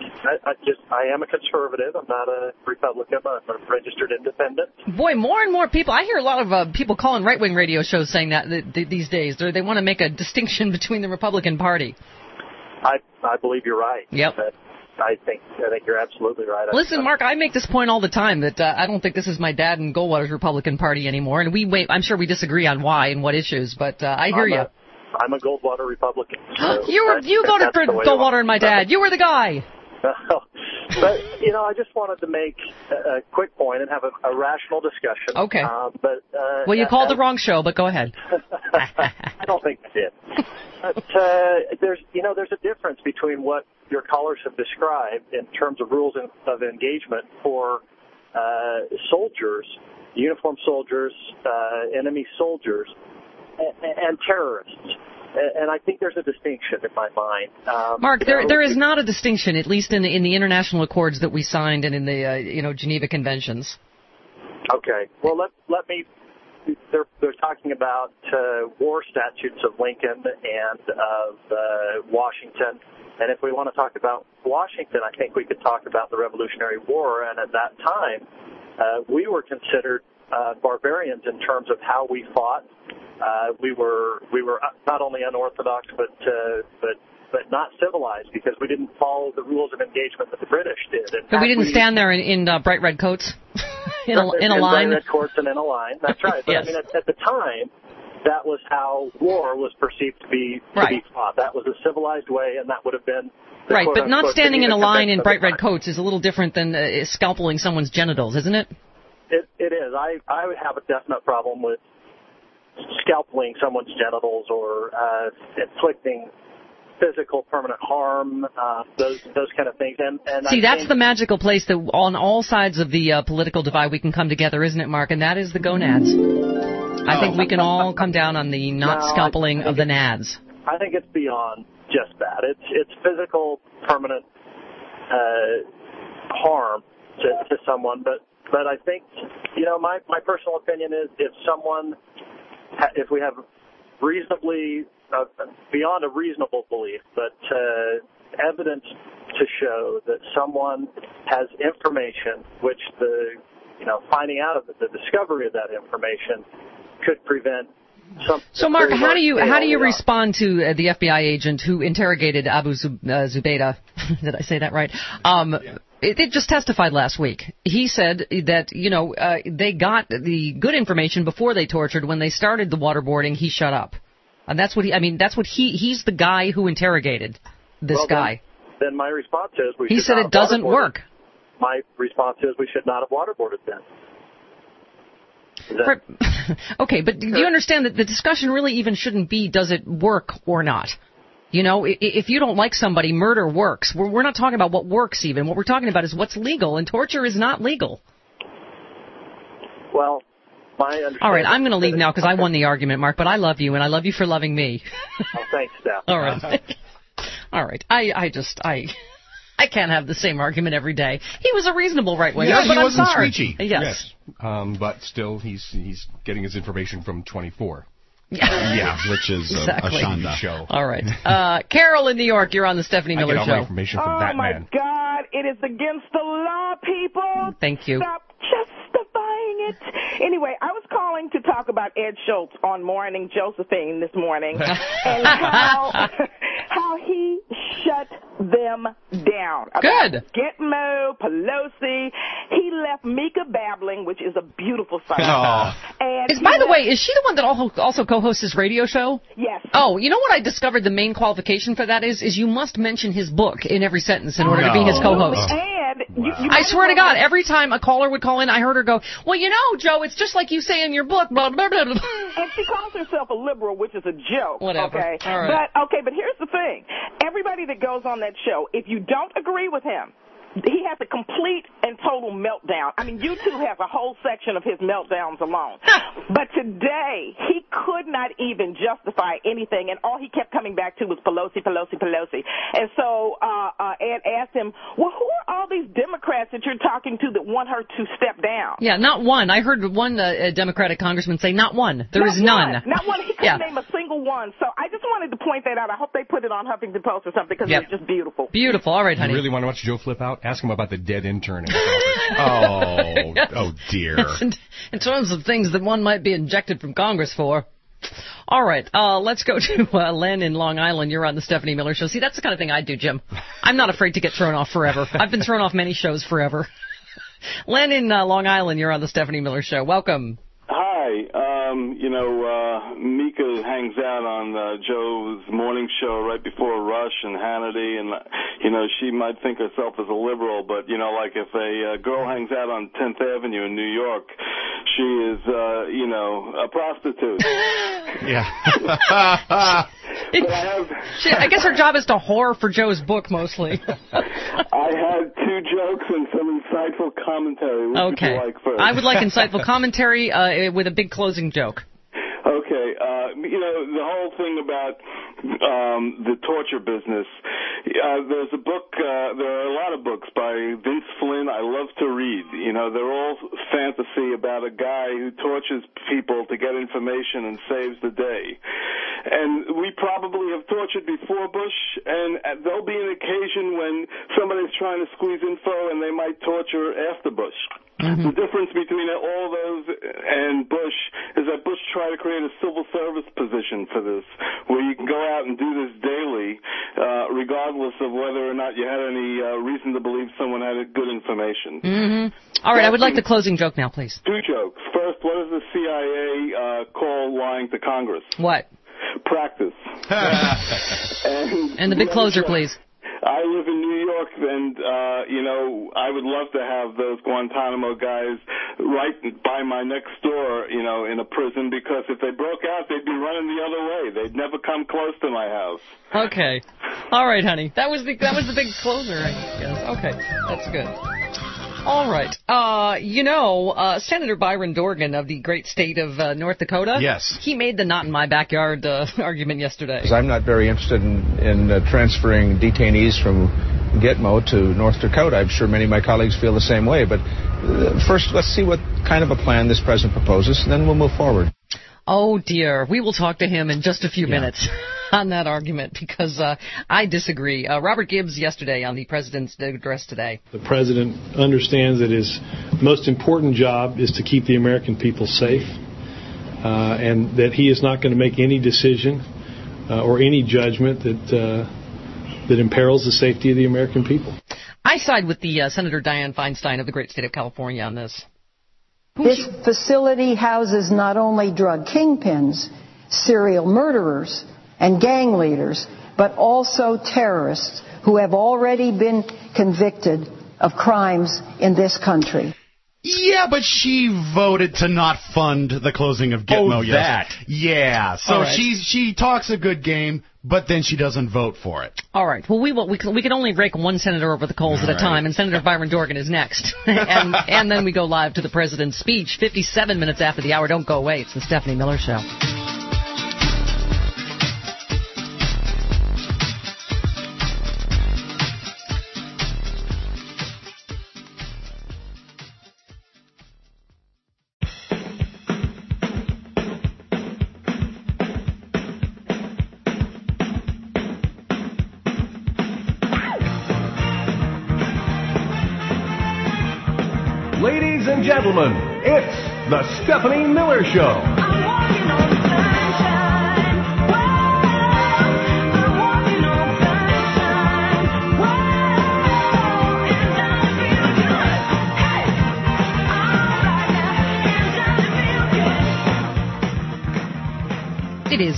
I am a conservative. I'm not a Republican. I'm a registered independent. Boy, more and more people. I hear a lot of people calling right-wing radio shows saying that these days. They want to make a distinction between the Republican Party. I believe you're right. Yep. I think you're absolutely right. Listen, Mark, I make this point all the time that I don't think this is my dad and Goldwater's Republican Party anymore, and I'm sure we disagree on why and what issues, but I hear you. I'm a Goldwater Republican. So you voted for Goldwater and my dad. You were the guy. But, I just wanted to make a quick point and have a rational discussion. Okay. Well, you called the wrong show, but go ahead. I don't think I did. But there's a difference between what your callers have described in terms of rules of engagement for soldiers, uniformed soldiers, enemy soldiers, and terrorists. And I think there's a distinction in my mind. Mark, there is not a distinction, at least in the international accords that we signed and in the Geneva Conventions. Okay. Well, let me. They're talking about war statutes of Lincoln and of Washington. And if we want to talk about Washington, I think we could talk about the Revolutionary War. And at that time, we were considered barbarians in terms of how we fought. We were not only unorthodox, but not civilized because we didn't follow the rules of engagement that the British did. But we didn't stand there in bright red coats in a line. Bright red coats and in a line. That's right. But Yes. I mean, at the time, that was how war was perceived to be fought. That was a civilized way, and that would have been right. But not standing in a line in bright red coats is a little different than scalpeling someone's genitals, isn't it? It is. I would have a definite problem with scalpeling someone's genitals or inflicting physical permanent harm, those kind of things. And see, that's the magical place that on all sides of the political divide we can come together, isn't it, Mark? And that is the gonads. I think we can all come down on the scalpeling of the nads. I think it's beyond just that. It's physical permanent harm to someone, but I think my personal opinion is if we have reasonably beyond a reasonable belief, but evidence to show that someone has information which finding out of the discovery of that information could prevent some. So, Mark, how do you respond to the FBI agent who interrogated Abu Zubaydah? Did I say that right? It just testified last week. He said that, they got the good information before they tortured. When they started the waterboarding, he shut up. And that's what he's the guy who interrogated this guy. Then my response is he said it doesn't work. My response is we should not have waterboarded then. Okay, but do you understand that the discussion really even shouldn't be does it work or not? If you don't like somebody, murder works. We're not talking about what works even. What we're talking about is what's legal, and torture is not legal. Well, my understanding... All right, I'm going to leave now because I won the argument, Mark, but I love you, and I love you for loving me. Oh, thanks, Steph. All right. All right. I can't have the same argument every day. He was a reasonable right-winger, yeah, but he wasn't sorry. screechy. Yes. But still, he's getting his information from 24. Yeah, which is exactly. a Shonda show. All right. Carol in New York, you're on the Stephanie Miller Show. I get all my Show. information from that man. Oh, my God. It is against the law, people. Thank you. Stop justifying it. Anyway, I was calling to talk about Ed Schultz on Morning Josephine this morning and how he shut them down. Good. Gitmo, Pelosi. He left Mika babbling, which is a beautiful sight. And By the way, is she the one that also co-hosts his radio show? Yes. Oh, you know what I discovered the main qualification for that is you must mention his book in every sentence in order to be his co-host. And I swear to God, every time a caller would call in, I heard her go, well, you know, Joe, it's just like you say in your book, blah, blah, blah, blah. And she calls herself a liberal, which is a joke. Whatever. Okay. All right. But here's the thing. Everybody that goes on that show, if you don't agree with him, he has a complete and total meltdown. I mean, YouTube has a whole section of his meltdowns alone. But today, he could not even justify anything, and all he kept coming back to was Pelosi, Pelosi, Pelosi. And so Ed asked him, well, who are all these Democrats that you're talking to that want her to step down? Yeah, not one. I heard one Democratic congressman say, not one. There is none. Not one. He couldn't name a single one. So I just wanted to point that out. I hope they put it on Huffington Post or something because it was just beautiful. Beautiful. All right, honey. You really want to watch Joe flip out? Ask him about the dead intern. Oh dear. In terms of things that one might be injected from Congress for. All right, let's go to Len in Long Island. You're on the Stephanie Miller Show. See, that's the kind of thing I do, Jim. I'm not afraid to get thrown off forever. I've been thrown off many shows forever. Len in Long Island, you're on the Stephanie Miller Show. Welcome. Hi. Mika hangs out on Joe's morning show right before Rush and Hannity, and, she might think herself as a liberal, but, like if a girl hangs out on 10th Avenue in New York, she is, a prostitute. Yeah. I guess her job is to whore for Joe's book, mostly. I had two jokes and some insightful commentary. What would you like first? I would like insightful commentary with a big closing joke. Okay. The whole thing about the torture business, there's a book, there are a lot of books by Vince Flynn I love to read. They're all fantasy about a guy who tortures people to get information and saves the day. And we probably have tortured before Bush, and there'll be an occasion when somebody's trying to squeeze info and they might torture after Bush. Mm-hmm. The difference between all those and Bush is that Bush tried to create a civil service position for this, where you can go out and do this daily, regardless of whether or not you had any reason to believe someone had good information. Mm-hmm. All right, I would like the closing joke now, please. Two jokes. First, what does the CIA call lying to Congress? What? Practice. And the big closer, please. I live in New York, and, I would love to have those Guantanamo guys right by my next door, in a prison, because if they broke out, they'd be running the other way. They'd never come close to my house. Okay. All right, honey. That was the big closer, I guess. Okay. That's good. All right. Senator Byron Dorgan of the great state of North Dakota. Yes. He made the not in my backyard argument yesterday. I'm not very interested in transferring detainees from Gitmo to North Dakota. I'm sure many of my colleagues feel the same way. But first, let's see what kind of a plan this president proposes, and then we'll move forward. Oh, dear. We will talk to him in just a few minutes on that argument, because I disagree. Robert Gibbs yesterday on the president's address today. The president understands that his most important job is to keep the American people safe, and that he is not going to make any decision or any judgment that imperils the safety of the American people. I side with the Senator Dianne Feinstein of the great state of California on this. This facility houses not only drug kingpins, serial murderers, and gang leaders, but also terrorists who have already been convicted of crimes in this country. Yeah, but she voted to not fund the closing of Gitmo. Oh, that. Yeah, so right. she talks a good game, but then she doesn't vote for it. All right. Well, we can only rake one senator over the coals at a time, and Senator Byron Dorgan is next. and then we go live to the president's speech, 57 minutes after the hour. Don't go away. It's the Stephanie Miller Show. Ladies and gentlemen, it's the Stephanie Miller Show.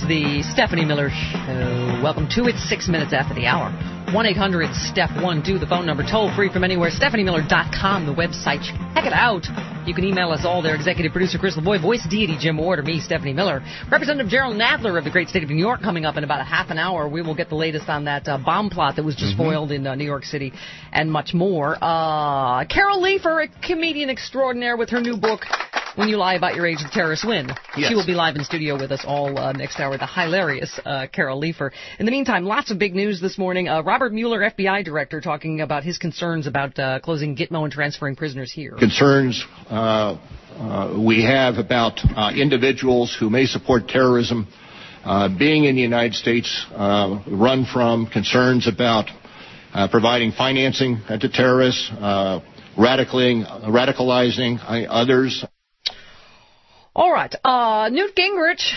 the Stephanie Miller Show. Welcome to it, 6 minutes after the hour. 1-800-STEP-1, the phone number, toll free from anywhere. StephanieMiller.com, the website. Check it out. You can email us all there. Executive producer Chris LaVoy, voice deity Jim Ward, or me, Stephanie Miller. Representative Gerald Nadler of the great state of New York coming up in about a half an hour. We will get the latest on that bomb plot that was just foiled in New York City and much more. Carol Leifer, a comedian extraordinaire with her new book, When You Lie About Your Age, the Terrorists Win. Yes. She will be live in studio with us all next hour, the hilarious Carol Leifer. In the meantime, lots of big news this morning. Robert Mueller, FBI director, talking about his concerns about closing Gitmo and transferring prisoners here. Concerns we have about individuals who may support terrorism being in the United States, run from concerns about providing financing to terrorists, radicalizing others. All right. Newt Gingrich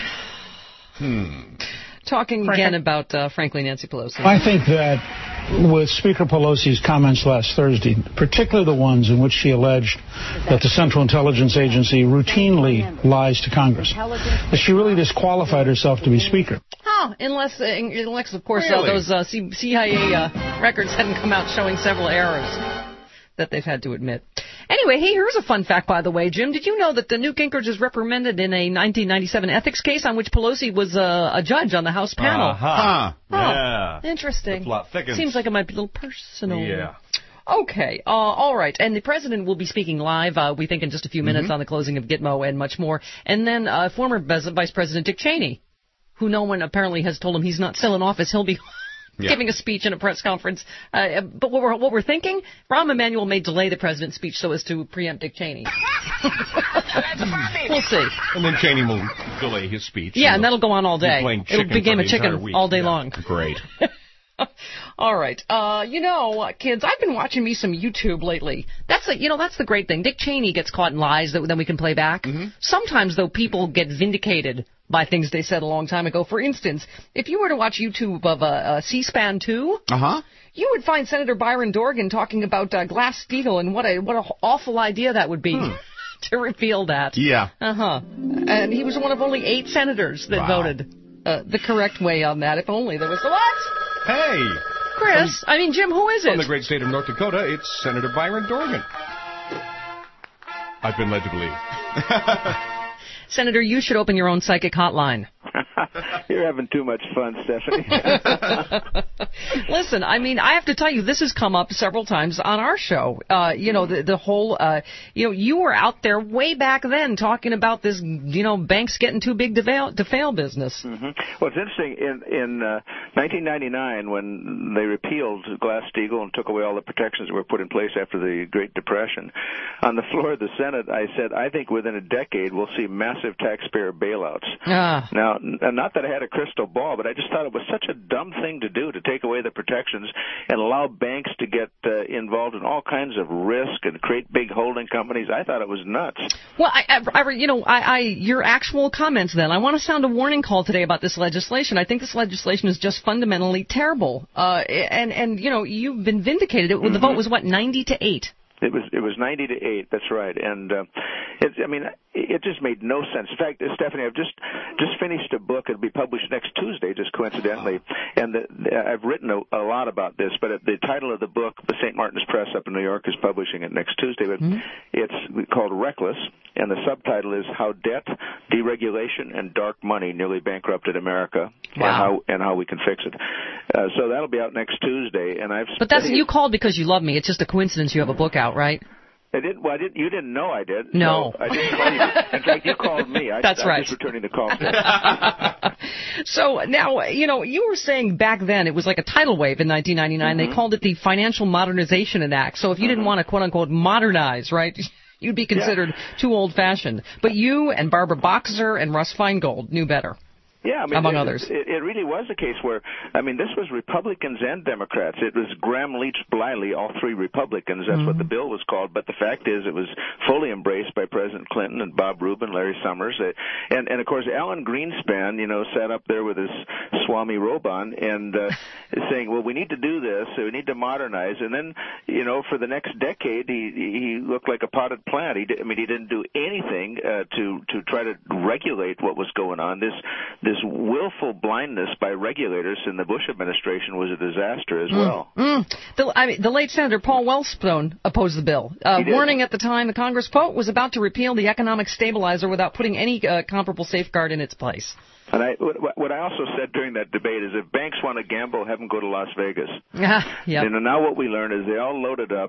talking again about, frankly, Nancy Pelosi. I think that with Speaker Pelosi's comments last Thursday, particularly the ones in which she alleged that the Central Intelligence Agency routinely lies to Congress, that she really disqualified herself to be Speaker. Unless of course, those CIA records hadn't come out showing several errors that they've had to admit. Anyway, hey, here's a fun fact, by the way, Jim. Did you know that the Newt Gingrich is reprimanded in a 1997 ethics case on which Pelosi was a judge on the House panel? Yeah. Interesting. The plot thickens. Seems like it might be a little personal. Yeah. Okay. All right. And the president will be speaking live, we think, in just a few minutes on the closing of Gitmo and much more. And then former Vice President Dick Cheney, who no one apparently has told him he's not still in office. He'll be giving a speech in a press conference. But what we're thinking, Rahm Emanuel may delay the president's speech so as to preempt Dick Cheney. We'll see. And then Cheney will delay his speech. Yeah, and that'll go on all day. It'll be a game of chicken all day long. Great. All right. Kids, I've been watching me some YouTube lately. That's the great thing. Dick Cheney gets caught in lies that then we can play back. Sometimes, though, people get vindicated by things they said a long time ago. For instance, if you were to watch YouTube of C-SPAN 2, you would find Senator Byron Dorgan talking about Glass-Steagall and what an awful idea that would be. To repeal that. Yeah. And he was one of only 8 senators that voted the correct way on that. If only there was a what? Hey! Chris, Jim, who is it? From the great state of North Dakota, it's Senator Byron Dorgan. I've been led to believe. Senator, you should open your own psychic hotline. You're having too much fun, Stephanie. Listen, I have to tell you, this has come up several times on our show. The whole, you were out there way back then talking about this, banks getting too big to fail business. Well, it's interesting. In 1999, when they repealed Glass-Steagall and took away all the protections that were put in place after the Great Depression, on the floor of the Senate, I said, I think within a decade we'll see massive taxpayer bailouts. Now, not that I had a crystal ball, but I just thought it was such a dumb thing to do, to take away the protections and allow banks to get involved in all kinds of risk and create big holding companies. I thought it was nuts. Well, your actual comments then, I want to sound a warning call today about this legislation. I think this legislation is just fundamentally terrible. And you've been vindicated. The vote was, 90-8? It was 90-8. That's right, and it just made no sense. In fact, Stephanie, I've just finished a book. It'll be published next Tuesday, just coincidentally, and I've written a lot about this. But the title of the book, the St. Martin's Press up in New York is publishing it next Tuesday. But it's called Reckless, and the subtitle is How Debt, Deregulation, and Dark Money Nearly Bankrupted America, and how we can fix it. So that'll be out next Tuesday, and But you called because you love me. It's just a coincidence you have a book out, right? I didn't. Well, you didn't know I did. No. So I didn't call you. In fact, you called me. That's right. I'm just returning the call. So now, you were saying back then it was like a tidal wave in 1999. They called it the Financial Modernization Act. So if you didn't want to, quote unquote, modernize, right, you'd be considered too old-fashioned. But you and Barbara Boxer and Russ Feingold knew better. Yeah, among others. It really was a case where, this was Republicans and Democrats. It was Graham Leach Bliley, all 3 Republicans. That's what the bill was called. But the fact is, it was fully embraced by President Clinton and Bob Rubin, Larry Summers, and of course Alan Greenspan, sat up there with his Swami Roban, and saying, well, we need to do this, so we need to modernize. And then, for the next decade, he looked like a potted plant. He didn't do anything to try to regulate what was going on. This willful blindness by regulators in the Bush administration was a disaster as well. The late Senator Paul Wellstone opposed the bill, warning at the time the Congress, quote, was about to repeal the economic stabilizer without putting any comparable safeguard in its place. And what I also said during that debate is if banks want to gamble, have them go to Las Vegas. Yep. And now what we learn is they all loaded up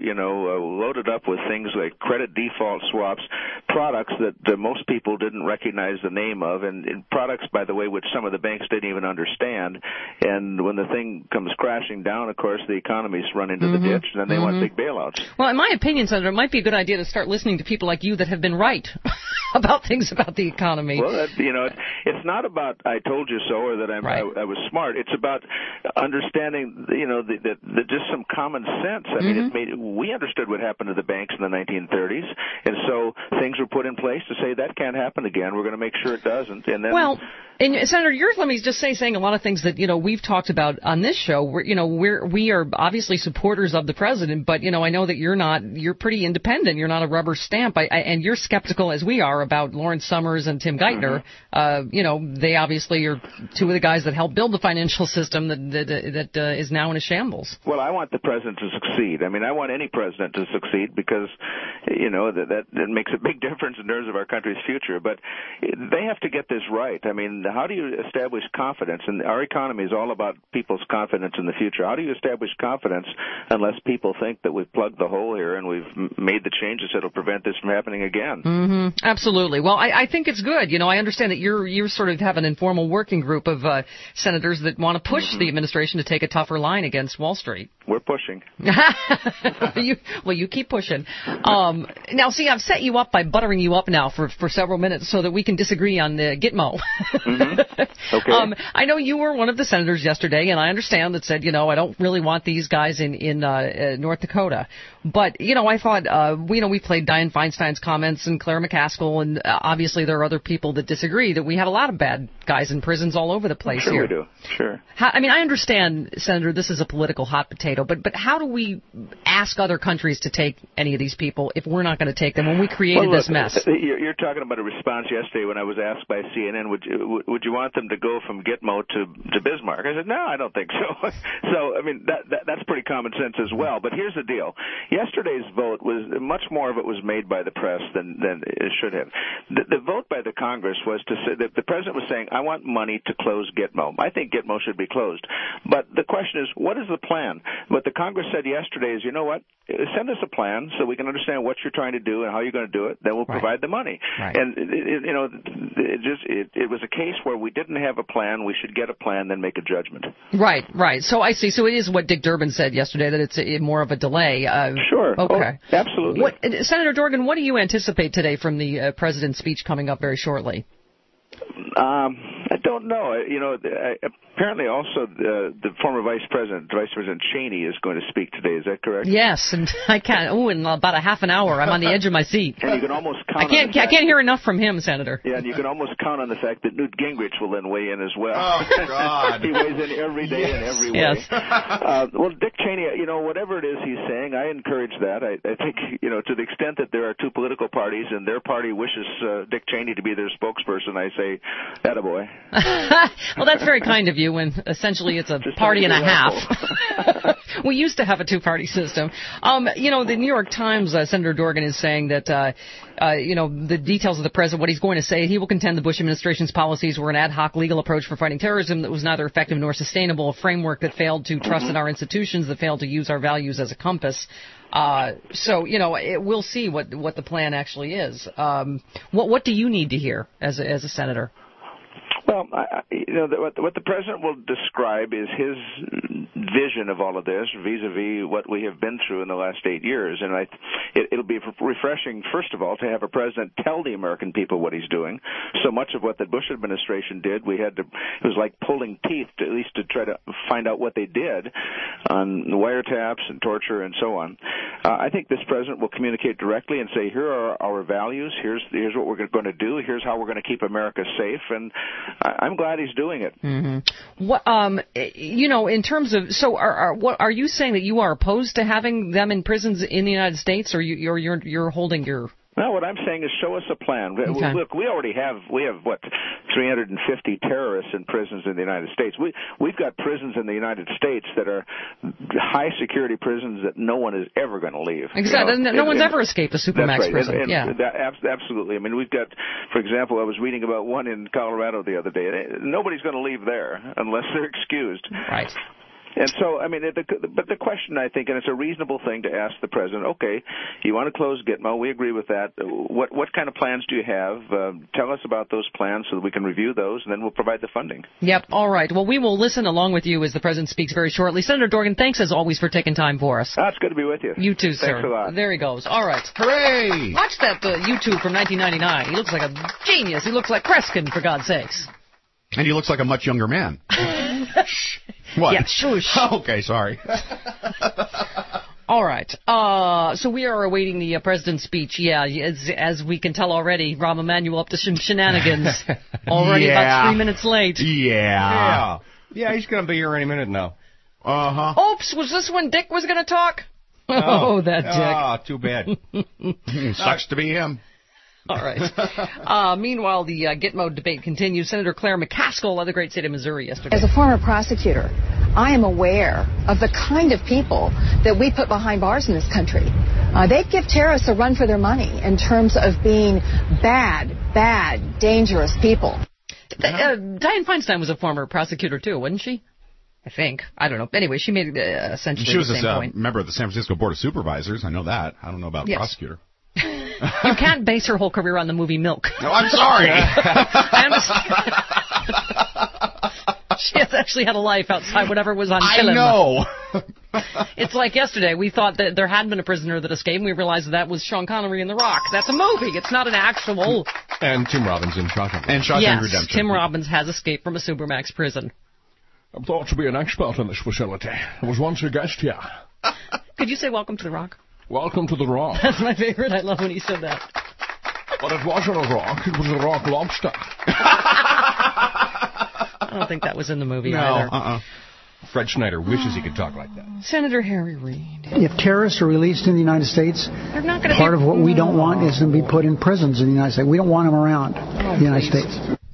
with things like credit default swaps, products that most people didn't recognize the name of, and products, by the way, which some of the banks didn't even understand. And when the thing comes crashing down, of course, the economies run into the ditch, and then they want big bailouts. Well, in my opinion, Senator, it might be a good idea to start listening to people like you that have been right about things about the economy. Well, it's not about I told you so or that I was smart. It's about understanding, that just some common sense. I mean, we understood what happened to the banks in the 1930s, and so things were put in place to say that can't happen again. We're going to make sure it doesn't. And then, and Senator, let me just saying a lot of things that we've talked about on this show. We are obviously supporters of the president, but I know that you're not. You're pretty independent. You're not a rubber stamp, and you're skeptical as we are about Lawrence Summers and Tim Geithner. They obviously are two of the guys that helped build the financial system that is now in a shambles. Well, I want the president to succeed. I mean, I want any president to succeed because, that makes a big difference in terms of our country's future. But they have to get this right. I mean, how do you establish confidence? And our economy is all about people's confidence in the future. How do you establish confidence unless people think that we've plugged the hole here and we've made the changes that will prevent this from happening again? Absolutely. Well, I think it's good. I understand that you sort of have an informal working group of senators that want to push the administration to take a tougher line against Wall Street. We're pushing. You keep pushing. Now, see, I've set you up by buttering you up now for several minutes so that we can disagree on the Gitmo. Okay. I know you were one of the senators yesterday, and I understand that said, I don't really want these guys in North Dakota. But, I thought, we played Dianne Feinstein's comments and Claire McCaskill, and obviously there are other people that disagree, that we have a lot of bad guys in prisons all over the place here. Sure we do. Sure. I understand, Senator, this is a political hot potato, but how do we ask other countries to take any of these people if we're not going to take them when we created this mess? You're talking about a response yesterday when I was asked by CNN, would you want them to go from Gitmo to Bismarck? I said, no, I don't think so. So, that's pretty common sense as well. But here's the deal. Yesterday's vote was, much more of it was made by the press than it should have. The vote by the Congress was to say that the president was saying, I want money to close Gitmo. I think Gitmo should be closed. But the question is, what is the plan? What the Congress said yesterday is, you know what? Send us a plan so we can understand what you're trying to do and how you're going to do it. Then we'll provide the money. Right. And it was a case where we didn't have a plan. We should get a plan, then make a judgment. Right. So I see. So it is what Dick Durbin said yesterday, that it's more of a delay. Sure. Okay. Oh, absolutely. Senator Dorgan, what do you anticipate today from the president's speech coming up very shortly? I don't know. Apparently also the former Vice President Cheney is going to speak today. Is that correct? Yes, and I can't. In about a half an hour, I'm on the edge of my seat. And you can almost count. I can't hear enough from him, Senator. Yeah, and you can almost count on the fact that Newt Gingrich will then weigh in as well. Oh God! He weighs in every day in every way. Yes. Well, Dick Cheney, whatever it is he's saying, I encourage that. I think to the extent that there are two political parties and their party wishes Dick Cheney to be their spokesperson, I say, attaboy. Well, that's very kind of you, when essentially it's a party and a half. We used to have a two-party system. The New York Times, Senator Dorgan is saying that, the details of the president, what he's going to say, he will contend the Bush administration's policies were an ad hoc legal approach for fighting terrorism that was neither effective nor sustainable, a framework that failed to trust in our institutions, that failed to use our values as a compass. We'll see what the plan actually is. What do you need to hear as a senator? Well, what the president will describe is his vision of all of this vis-a-vis what we have been through in the last 8 years. And it'll be refreshing, first of all, to have a president tell the American people what he's doing. So much of what the Bush administration did, it was like pulling teeth, at least to try to find out what they did on wiretaps and torture and so on. I think this president will communicate directly and say, here are our values, here's what we're going to do, here's how we're going to keep America safe, and I'm glad he's doing it. Mm-hmm. What, in terms of, so are you saying that you are opposed to having them in prisons in the United States, or you're holding your... No, what I'm saying is show us a plan. Okay. Look, we have 350 terrorists in prisons in the United States. We've got prisons in the United States that are high security prisons that no one is ever going to leave. Exactly. No one's ever escaped a Supermax prison. Absolutely. I mean, we've got, for example, I was reading about one in Colorado the other day. Nobody's going to leave there unless they're excused. Right. And so, I mean, but the question, I think, and it's a reasonable thing to ask the president, okay, you want to close Gitmo, we agree with that. What kind of plans do you have? Tell us about those plans so that we can review those, and then we'll provide the funding. Yep, all right. Well, we will listen along with you as the president speaks very shortly. Senator Dorgan, thanks as always for taking time for us. It's good to be with you. You too, sir. Thanks a lot. There he goes. All right. Hooray! Watch that YouTube from 1999. He looks like a genius. He looks like Kreskin, for God's sakes. And he looks like a much younger man. What? Yeah, shush. Okay, sorry. All right. So we are awaiting the president's speech. Yeah, as we can tell already, Rahm Emanuel up to some shenanigans. Already about 3 minutes late. Yeah, he's going to be here any minute now. Uh-huh. Oops, was this when Dick was going to talk? No. Oh, that Dick. Oh, too bad. Sucks to be him. All right. Meanwhile, the Gitmo debate continues. Senator Claire McCaskill of the great state of Missouri yesterday. As a former prosecutor, I am aware of the kind of people that we put behind bars in this country. They give terrorists a run for their money in terms of being bad, dangerous people. Dianne Feinstein was a former prosecutor, too, wasn't she? I think. I don't know. Anyway, she made essentially the same point. She was a member of the San Francisco Board of Supervisors. I know that. I don't know about prosecutor. You can't base her whole career on the movie Milk. No, I'm sorry. I understand. She has actually had a life outside whatever was on film. I know. It's like yesterday. We thought that there had been a prisoner that escaped, and we realized that was Sean Connery in The Rock. That's a movie. It's not an actual... And Tim Robbins in Shawshank. And Shawshank Redemption. Yes, Tim Robbins has escaped from a Supermax prison. I'm thought to be an expert in this facility. I was once a guest here. Could you say welcome to The Rock? Welcome to The Rock. That's my favorite. I love when he said that. But it wasn't a rock. It was a rock lobster. I don't think that was in the movie either. Fred Schneider wishes he could talk like that. Senator Harry Reid. If terrorists are released in the United States, they're not going to part of what we don't want is them to be put in prisons in the United States. We don't want them around the United States.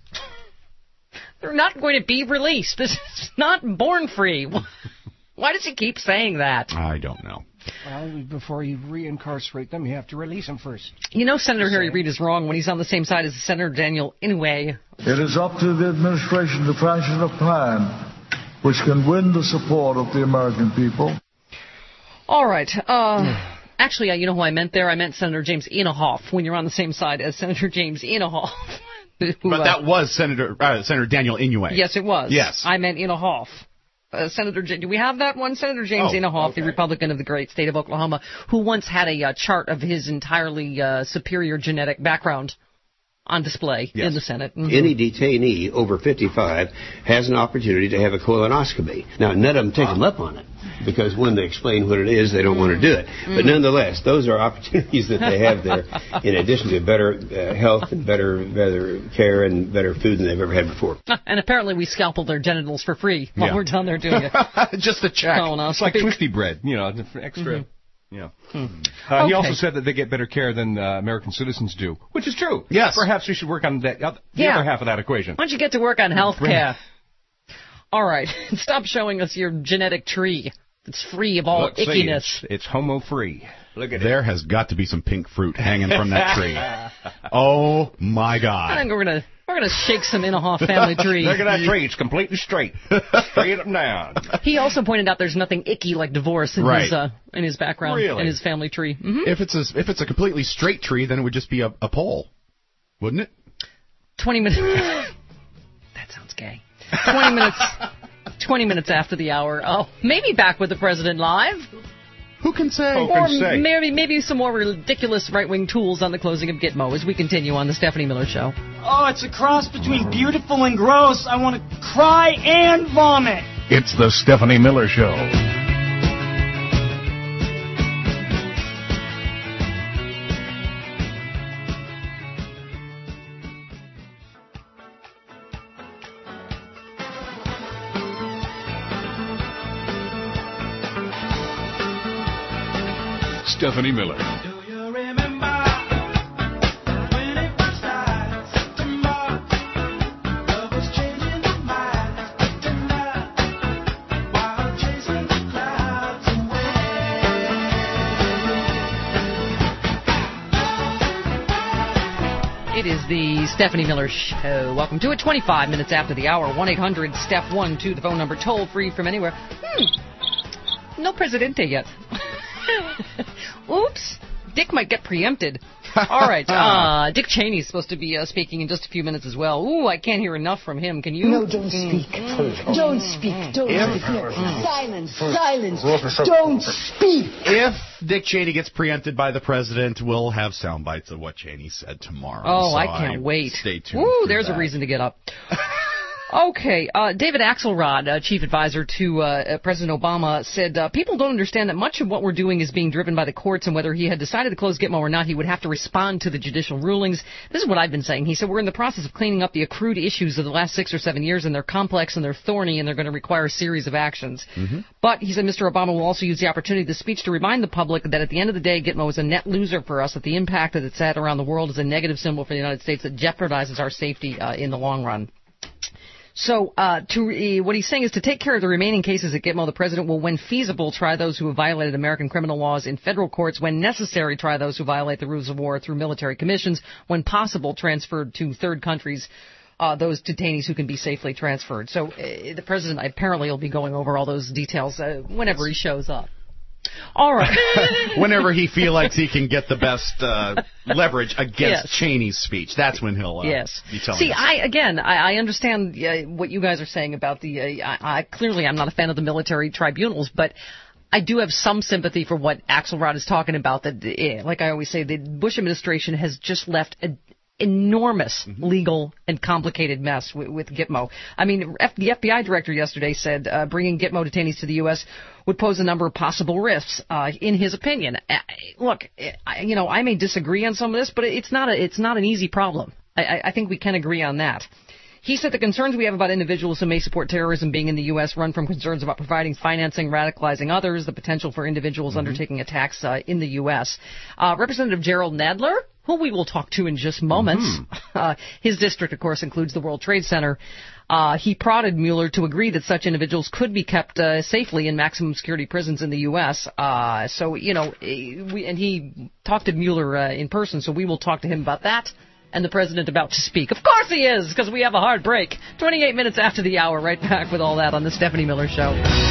They're not going to be released. This is not born free. Why does he keep saying that? I don't know. Well, before you reincarcerate them, you have to release them first. You know Senator Harry Reid is wrong when he's on the same side as Senator Daniel Inouye. It is up to the administration to fashion a plan which can win the support of the American people. All right. Actually, you know who I meant there? I meant Senator James Inhofe, when you're on the same side as Senator James Inhofe. But that was Senator Daniel Inouye. Yes, it was. Yes. I meant Inhofe. Do we have that one? Senator James Inhofe, the Republican of the great state of Oklahoma, who once had a chart of his entirely superior genetic background on display in the Senate. Mm-hmm. Any detainee over 55 has an opportunity to have a colonoscopy. Now, none of them take them up on it, because when they explain what it is, they don't want to do it. But nonetheless, those are opportunities that they have there, in addition to better health and better care and better food than they've ever had before. And apparently we scalpel their genitals for free while we're down there doing it. Just a check. It's like twisty bread, extra... Yeah. He also said that they get better care than American citizens do, which is true. Yes. Perhaps we should work on that, the other half of that equation. Why don't you get to work on health care? All right. Stop showing us your genetic tree. It's free of all ickiness. It's homo-free. Look at There has got to be some pink fruit hanging from that tree. Oh, my God. I think we're gonna shake some Inhofe family tree. Look at that tree. It's completely straight. Straight up and down. He also pointed out there's nothing icky like divorce in his background, in his family tree. Mm-hmm. If it's a completely straight tree, then it would just be a pole, wouldn't it? 20 minutes. That sounds gay. 20 minutes. 20 minutes after the hour. Oh, maybe back with the President live. Who can say? Maybe some more ridiculous right-wing tools on the closing of Gitmo as we continue on the Stephanie Miller Show. Oh, it's a cross between beautiful and gross. I want to cry and vomit. It's the Stephanie Miller Show. Stephanie Miller. It is the Stephanie Miller Show. Welcome to it. 25 minutes after the hour. 1-800-STEPH-12, the phone number, toll free from anywhere. No Presidente yet. Oops. Dick might get preempted. All right. Dick Cheney's supposed to be speaking in just a few minutes as well. Ooh, I can't hear enough from him. Can you? No, don't speak. Don't speak. Don't speak. Silence. Silence. Don't speak. If Dick Cheney gets preempted by the president, we'll have sound bites of what Cheney said tomorrow. Oh, so I can't wait. Stay tuned. Ooh, there's a reason to get up. Okay, David Axelrod, chief advisor to President Obama, said people don't understand that much of what we're doing is being driven by the courts, and whether he had decided to close Gitmo or not, he would have to respond to the judicial rulings. This is what I've been saying. He said we're in the process of cleaning up the accrued issues of the last 6 or 7 years, and they're complex and they're thorny, and they're going to require a series of actions. Mm-hmm. But he said Mr. Obama will also use the opportunity of the speech to remind the public that at the end of the day, Gitmo is a net loser for us, that the impact that it's had around the world is a negative symbol for the United States that jeopardizes our safety in the long run. So what he's saying is to take care of the remaining cases at Gitmo, the president will, when feasible, try those who have violated American criminal laws in federal courts. When necessary, try those who violate the rules of war through military commissions. When possible, transferred to third countries those detainees who can be safely transferred. So the president apparently will be going over all those details whenever he shows up. All right. Whenever he feels like he can get the best leverage against Cheney's speech, that's when he'll be telling us. I understand what you guys are saying about the. Clearly, I'm not a fan of the military tribunals, but I do have some sympathy for what Axelrod is talking about. That, like I always say, the Bush administration has just left a enormous legal and complicated mess with Gitmo. I mean, the FBI director yesterday said bringing Gitmo detainees to the U.S. would pose a number of possible risks, in his opinion. Look, I may disagree on some of this, but it's not an easy problem. I think we can agree on that. He said the concerns we have about individuals who may support terrorism being in the U.S. run from concerns about providing financing, radicalizing others, the potential for individuals undertaking attacks in the U.S. Representative Gerald Nadler, who we will talk to in just moments. His district, of course, includes the World Trade Center. He prodded Mueller to agree that such individuals could be kept safely in maximum security prisons in the U.S. And he talked to Mueller in person, so we will talk to him about that. And the president about to speak. Of course he is, because we have a hard break. 28 minutes after the hour, right back with all that on the Stephanie Miller Show.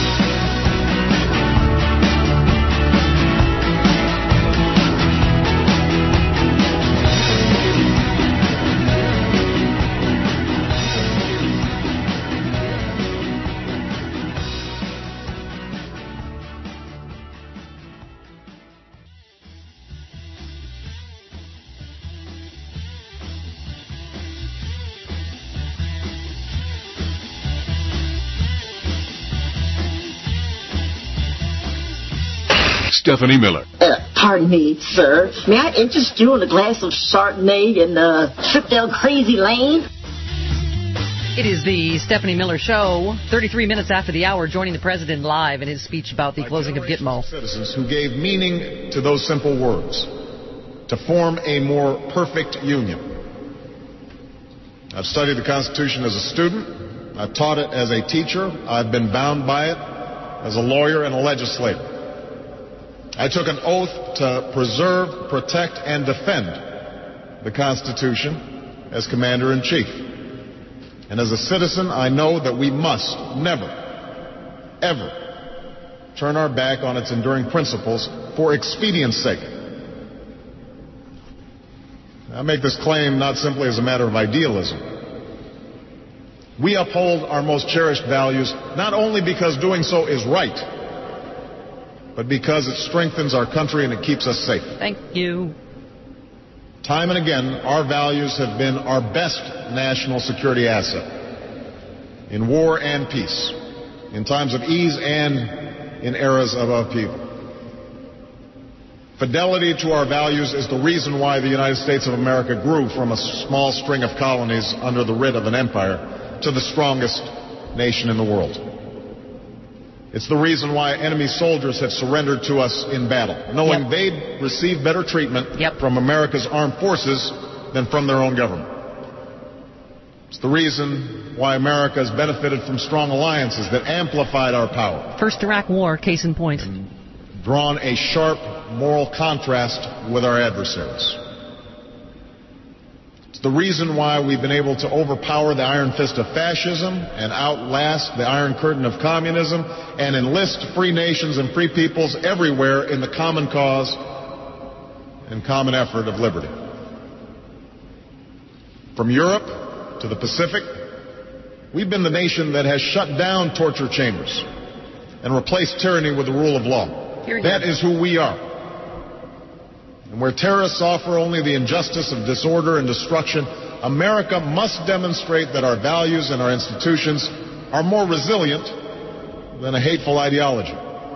Stephanie Miller. Pardon me, sir. May I interest you in a glass of Chardonnay and trip down Crazy Lane? It is the Stephanie Miller Show. 33 minutes after the hour, joining the president live in his speech about the closing of Gitmo. Citizens who gave meaning to those simple words, to form a more perfect union. I've studied the Constitution as a student. I've taught it as a teacher. I've been bound by it as a lawyer and a legislator. I took an oath to preserve, protect, and defend the Constitution as Commander-in-Chief. And as a citizen, I know that we must never, ever turn our back on its enduring principles for expedience sake. I make this claim not simply as a matter of idealism. We uphold our most cherished values not only because doing so is right, but because it strengthens our country and it keeps us safe. Thank you. Time and again, our values have been our best national security asset in war and peace, in times of ease and in eras of upheaval. Fidelity to our values is the reason why the United States of America grew from a small string of colonies under the writ of an empire to the strongest nation in the world. It's the reason why enemy soldiers have surrendered to us in battle, knowing they'd receive better treatment from America's armed forces than from their own government. It's the reason why America has benefited from strong alliances that amplified our power. First Iraq War, case in point. And drawn a sharp moral contrast with our adversaries. It's the reason why we've been able to overpower the iron fist of fascism and outlast the iron curtain of communism and enlist free nations and free peoples everywhere in the common cause and common effort of liberty. From Europe to the Pacific, we've been the nation that has shut down torture chambers and replaced tyranny with the rule of law. That is who we are. And where terrorists offer only the injustice of disorder and destruction, America must demonstrate that our values and our institutions are more resilient than a hateful ideology.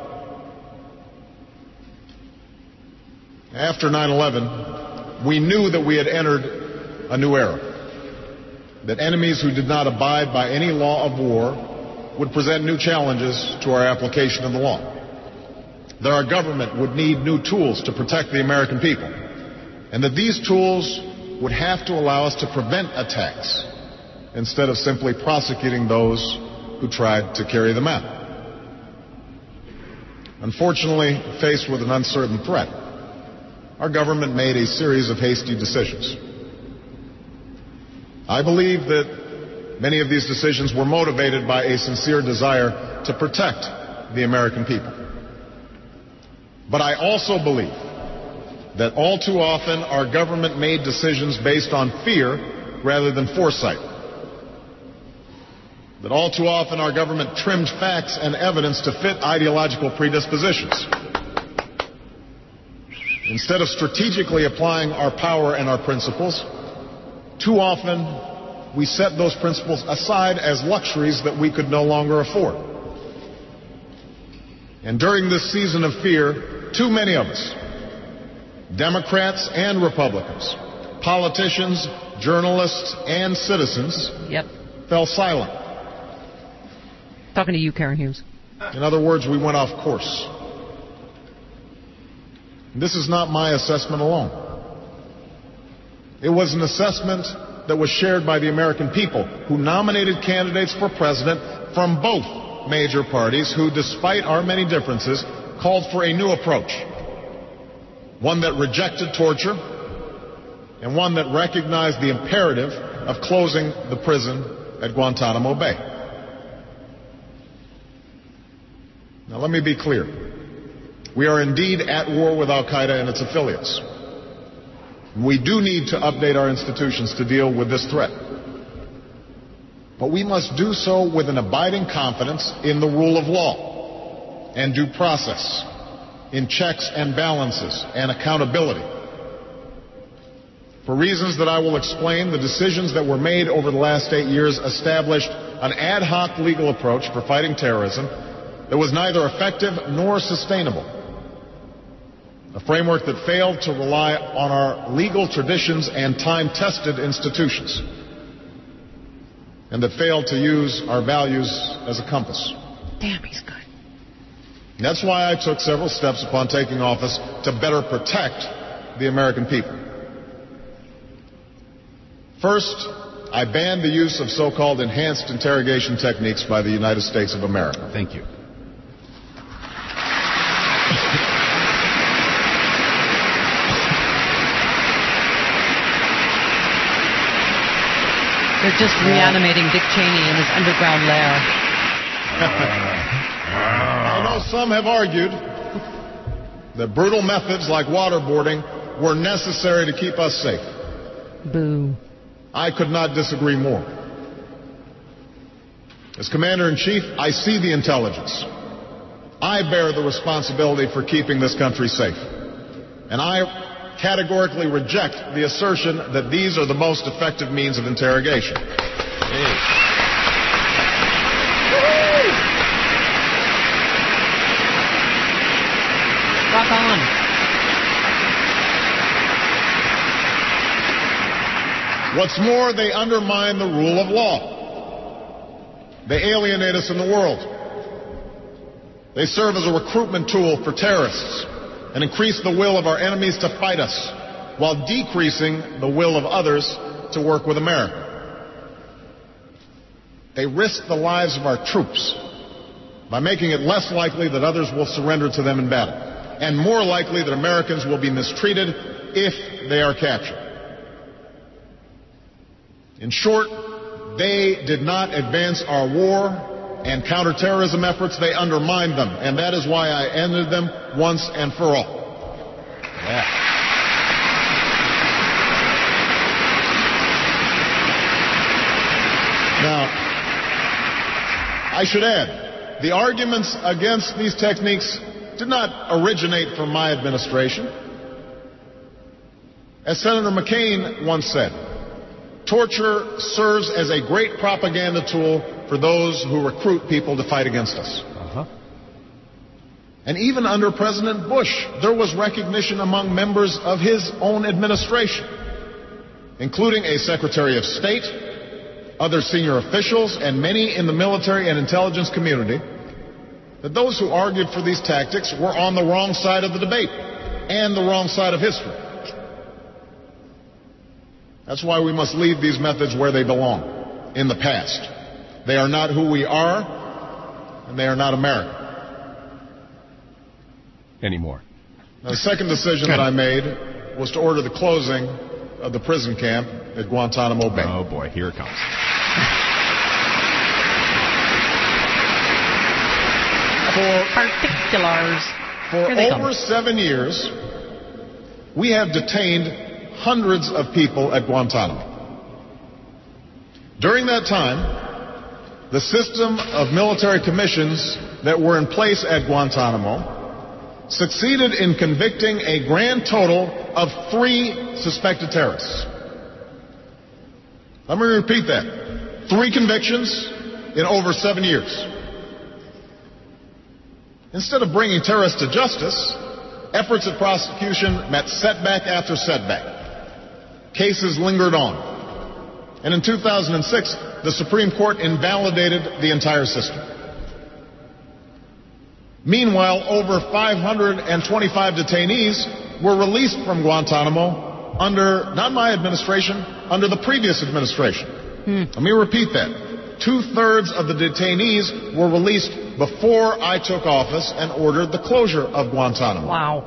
After 9/11, we knew that we had entered a new era, that enemies who did not abide by any law of war would present new challenges to our application of the law, that our government would need new tools to protect the American people, and that these tools would have to allow us to prevent attacks instead of simply prosecuting those who tried to carry them out. Unfortunately, faced with an uncertain threat, our government made a series of hasty decisions. I believe that many of these decisions were motivated by a sincere desire to protect the American people. But I also believe that all too often our government made decisions based on fear rather than foresight. That all too often our government trimmed facts and evidence to fit ideological predispositions. Instead of strategically applying our power and our principles, too often we set those principles aside as luxuries that we could no longer afford. And during this season of fear, too many of us, Democrats and Republicans, politicians, journalists, and citizens, fell silent. Talking to you, Karen Hughes. In other words, we went off course. This is not my assessment alone. It was an assessment that was shared by the American people, who nominated candidates for president from both major parties who, despite our many differences, called for a new approach, one that rejected torture and one that recognized the imperative of closing the prison at Guantanamo Bay. Now let me be clear. We are indeed at war with Al-Qaeda and its affiliates. We do need to update our institutions to deal with this threat. But we must do so with an abiding confidence in the rule of law and due process, in checks and balances and accountability. For reasons that I will explain, the decisions that were made over the last 8 years established an ad hoc legal approach for fighting terrorism that was neither effective nor sustainable. A framework that failed to rely on our legal traditions and time-tested institutions, and that failed to use our values as a compass. Damn, he's good. And that's why I took several steps upon taking office to better protect the American people. First, I banned the use of so-called enhanced interrogation techniques by the United States of America. Thank you. They're just reanimating Dick Cheney in his underground lair. I know some have argued that brutal methods like waterboarding were necessary to keep us safe. Boo. I could not disagree more. As Commander-in-Chief, I see the intelligence. I bear the responsibility for keeping this country safe. And I categorically reject the assertion that these are the most effective means of interrogation. Rock on. What's more, they undermine the rule of law. They alienate us in the world. They serve as a recruitment tool for terrorists and increase the will of our enemies to fight us while decreasing the will of others to work with America. They risk the lives of our troops by making it less likely that others will surrender to them in battle, and more likely that Americans will be mistreated if they are captured. In short, they did not advance our war and counterterrorism efforts. They undermined them, and that is why I ended them once and for all. Yeah. Now, I should add, the arguments against these techniques did not originate from my administration. As Senator McCain once said, torture serves as a great propaganda tool for those who recruit people to fight against us. And even under President Bush, there was recognition among members of his own administration, including a Secretary of State, other senior officials, and many in the military and intelligence community, that those who argued for these tactics were on the wrong side of the debate and the wrong side of history. That's why we must leave these methods where they belong, in the past. They are not who we are, and they are not America. Anymore. Now, the second decision that I made was to order the closing of the prison camp at Guantanamo Bay. Oh, boy, here it comes. For over 7 years, we have detained hundreds of people at Guantanamo. During that time, the system of military commissions that were in place at Guantanamo succeeded in convicting a grand total of 3 suspected terrorists. Let me repeat that. 3 convictions in over 7 years. Instead of bringing terrorists to justice, efforts at prosecution met setback after setback. Cases lingered on. And in 2006, the Supreme Court invalidated the entire system. Meanwhile, over 525 detainees were released from Guantanamo under, not my administration, under the previous administration. Let me repeat that. 2/3 of the detainees were released before I took office and ordered the closure of Guantanamo. Wow.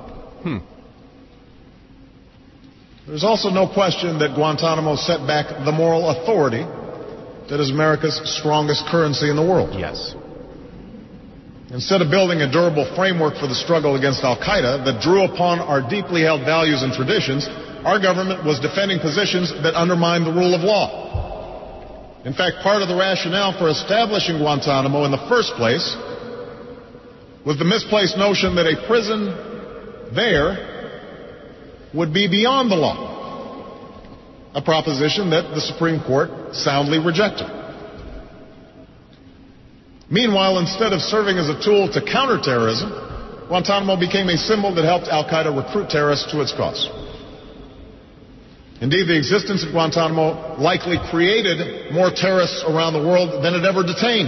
There's also no question that Guantanamo set back the moral authority that is America's strongest currency in the world. Yes. Instead of building a durable framework for the struggle against Al-Qaeda that drew upon our deeply held values and traditions, our government was defending positions that undermined the rule of law. In fact, part of the rationale for establishing Guantanamo in the first place was the misplaced notion that a prison there would be beyond the law, a proposition that the Supreme Court soundly rejected. Meanwhile, instead of serving as a tool to counter terrorism, Guantanamo became a symbol that helped Al-Qaeda recruit terrorists to its cause. Indeed, the existence of Guantanamo likely created more terrorists around the world than it ever detained.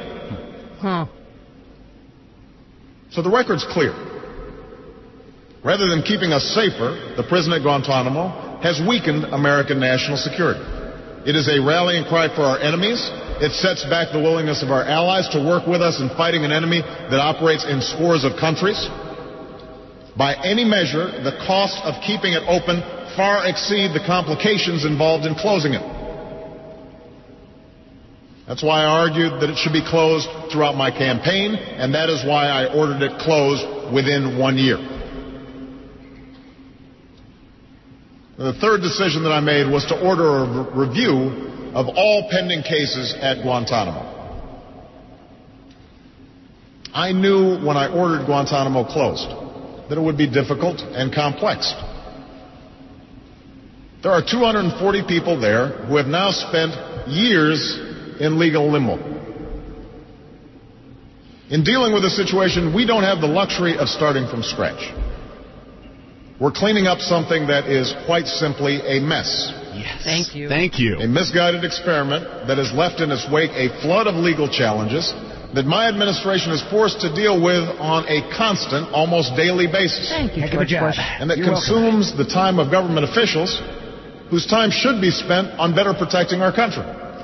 So the record's clear. Rather than keeping us safer, the prison at Guantanamo has weakened American national security. It is a rallying cry for our enemies. It sets back the willingness of our allies to work with us in fighting an enemy that operates in scores of countries. By any measure, the cost of keeping it open far exceed the complications involved in closing it. That's why I argued that it should be closed throughout my campaign, and that is why I ordered it closed within 1 year. The third decision that I made was to order a review of all pending cases at Guantanamo. I knew when I ordered Guantanamo closed that it would be difficult and complex. There are 240 people there who have now spent years in legal limbo. In dealing with the situation, we don't have the luxury of starting from scratch. We're cleaning up something that is quite simply a mess. Yes. Thank you. Thank you. A misguided experiment that has left in its wake a flood of legal challenges that my administration is forced to deal with on a constant, almost daily basis. Thank you, George Bush. And that consumes the time of government officials whose time should be spent on better protecting our country.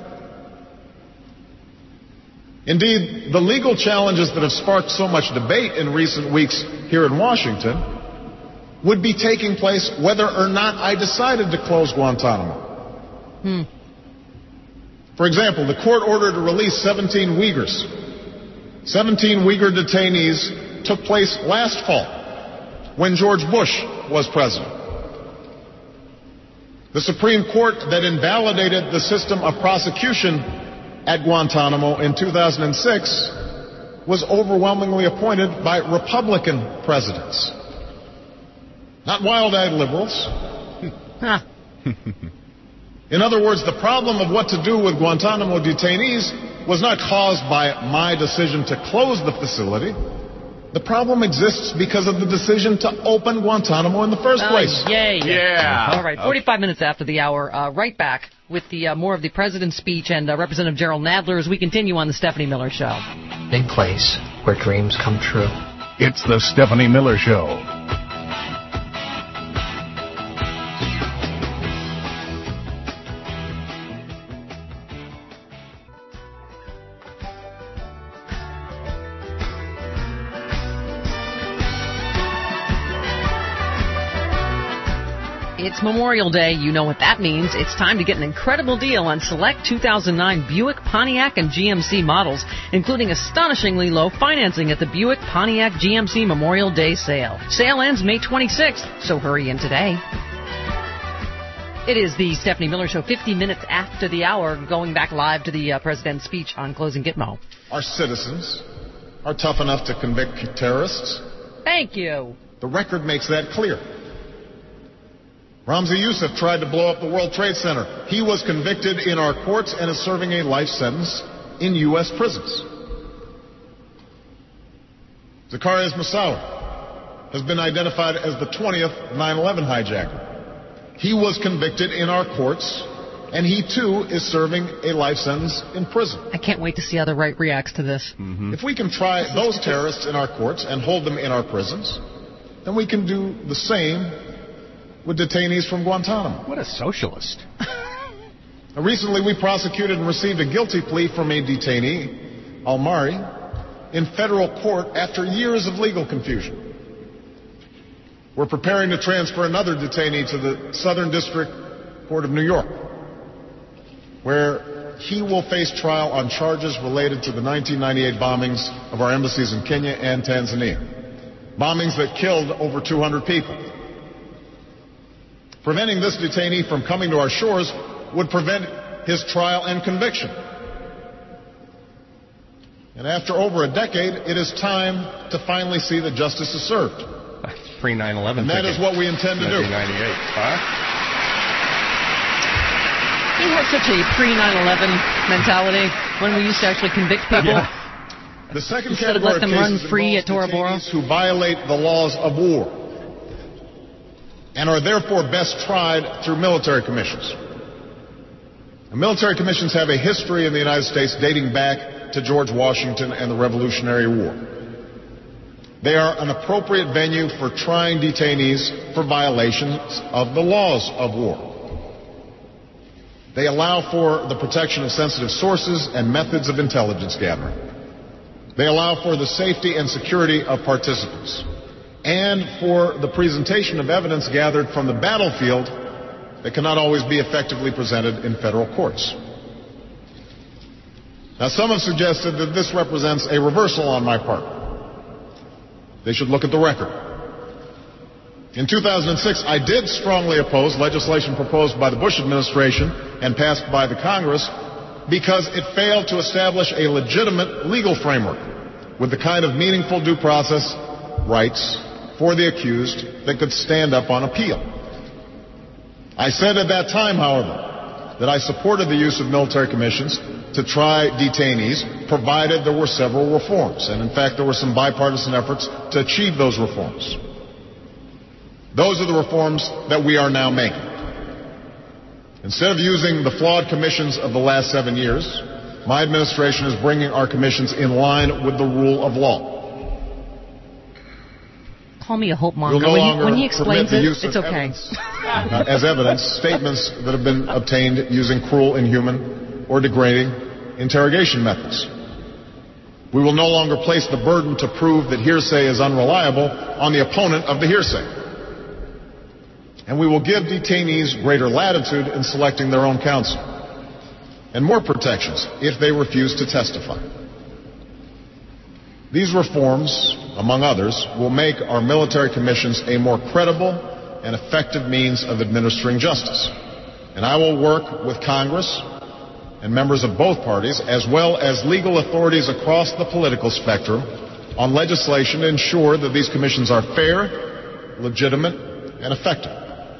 Indeed, the legal challenges that have sparked so much debate in recent weeks here in Washington would be taking place whether or not I decided to close Guantanamo. For example, the court ordered to release 17 Uyghurs. 17 Uyghur detainees took place last fall when George Bush was president. The Supreme Court that invalidated the system of prosecution at Guantanamo in 2006 was overwhelmingly appointed by Republican presidents. Not wild-eyed liberals. In other words, the problem of what to do with Guantanamo detainees was not caused by my decision to close the facility. The problem exists because of the decision to open Guantanamo in the first place. Yay. Yeah. All right, 45 minutes after the hour, right back with the more of the president's speech and Representative Gerald Nadler as we continue on the Stephanie Miller Show. Big place where dreams come true. It's the Stephanie Miller Show. It's Memorial Day. You know what that means. It's time to get an incredible deal on select 2009 Buick, Pontiac, and GMC models, including astonishingly low financing at the Buick, Pontiac, GMC Memorial Day sale. Sale ends May 26th, so hurry in today. It is the Stephanie Miller Show, 50 minutes after the hour, going back live to the president's speech on closing Gitmo. Our citizens are tough enough to convict terrorists. Thank you. The record makes that clear. Ramzi Youssef tried to blow up the World Trade Center. He was convicted in our courts and is serving a life sentence in U.S. prisons. Zacarias Moussaoui has been identified as the 20th 9/11 hijacker. He was convicted in our courts, and he too is serving a life sentence in prison. I can't wait to see how the right reacts to this. If we can try those terrorists in our courts and hold them in our prisons, then we can do the same with detainees from Guantanamo. What a socialist. Recently, we prosecuted and received a guilty plea from a detainee, Al-Mari, in federal court after years of legal confusion. We're preparing to transfer another detainee to the Southern District Court of New York, where he will face trial on charges related to the 1998 bombings of our embassies in Kenya and Tanzania. Bombings that killed over 200 people. Preventing this detainee from coming to our shores would prevent his trial and conviction. And after over a decade, it is time to finally see that justice is served. Pre-9/11. And that is what we intend to do. 1998. Huh? He has such a pre-9/11 mentality when we used to actually convict people. Yeah. The second instead of category let them of run cases free at involves Tora Bora. detainees who violate the laws of war and are therefore best tried through military commissions. And military commissions have a history in the United States dating back to George Washington and the Revolutionary War. They are an appropriate venue for trying detainees for violations of the laws of war. They allow for the protection of sensitive sources and methods of intelligence gathering. They allow for the safety and security of participants, and for the presentation of evidence gathered from the battlefield that cannot always be effectively presented in federal courts. Now, some have suggested that this represents a reversal on my part. They should look at the record. In 2006, I did strongly oppose legislation proposed by the Bush administration and passed by the Congress because it failed to establish a legitimate legal framework with the kind of meaningful due process rights for the accused that could stand up on appeal. I said at that time, however, that I supported the use of military commissions to try detainees, provided there were several reforms. And in fact, there were some bipartisan efforts to achieve those reforms. Those are the reforms that we are now making. Instead of using the flawed commissions of the last 7 years, my administration is bringing our commissions in line with the rule of law. Call me a hope monger. When he explains it, it's okay. As evidence, statements that have been obtained using cruel, inhuman, or degrading interrogation methods. We will no longer place the burden to prove that hearsay is unreliable on the opponent of the hearsay. And we will give detainees greater latitude in selecting their own counsel, and more protections if they refuse to testify. These reforms, among others, will make our military commissions a more credible and effective means of administering justice. And I will work with Congress and members of both parties, as well as legal authorities across the political spectrum, on legislation to ensure that these commissions are fair, legitimate, and effective.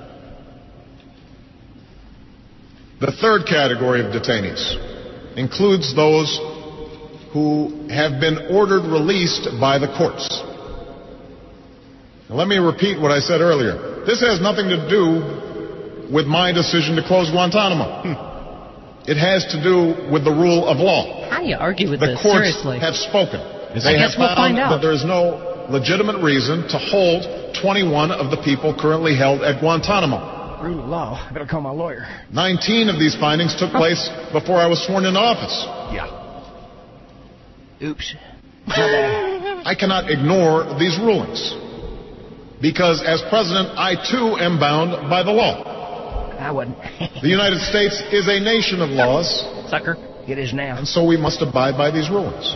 The third category of detainees includes those who have been ordered released by the courts. Now, let me repeat what I said earlier. This has nothing to do with my decision to close Guantanamo. It has to do with the rule of law. How do you argue with this? The courts have spoken. They have found that there is no legitimate reason to hold 21 of the people currently held at Guantanamo. Rule of law. I better call my lawyer. 19 of these findings took place before I was sworn into office. Yeah. Oops. I cannot ignore these rulings, because as president, I too am bound by the law. I wouldn't. The United States is a nation of laws. Sucker. It is now. And so we must abide by these rulings.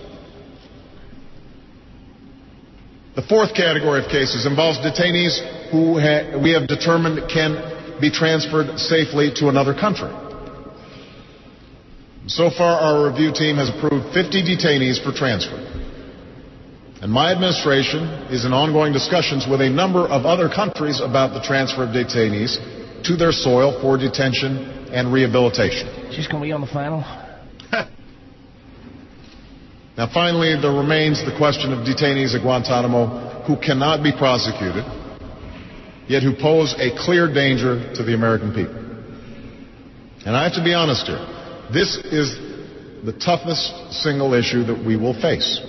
The fourth category of cases involves detainees who we have determined can be transferred safely to another country. So far, our review team has approved 50 detainees for transfer. And my administration is in ongoing discussions with a number of other countries about the transfer of detainees to their soil for detention and rehabilitation. She's going to be on the final. Now, finally, there remains the question of detainees at Guantanamo who cannot be prosecuted, yet who pose a clear danger to the American people. And I have to be honest here. This is the toughest single issue that we will face.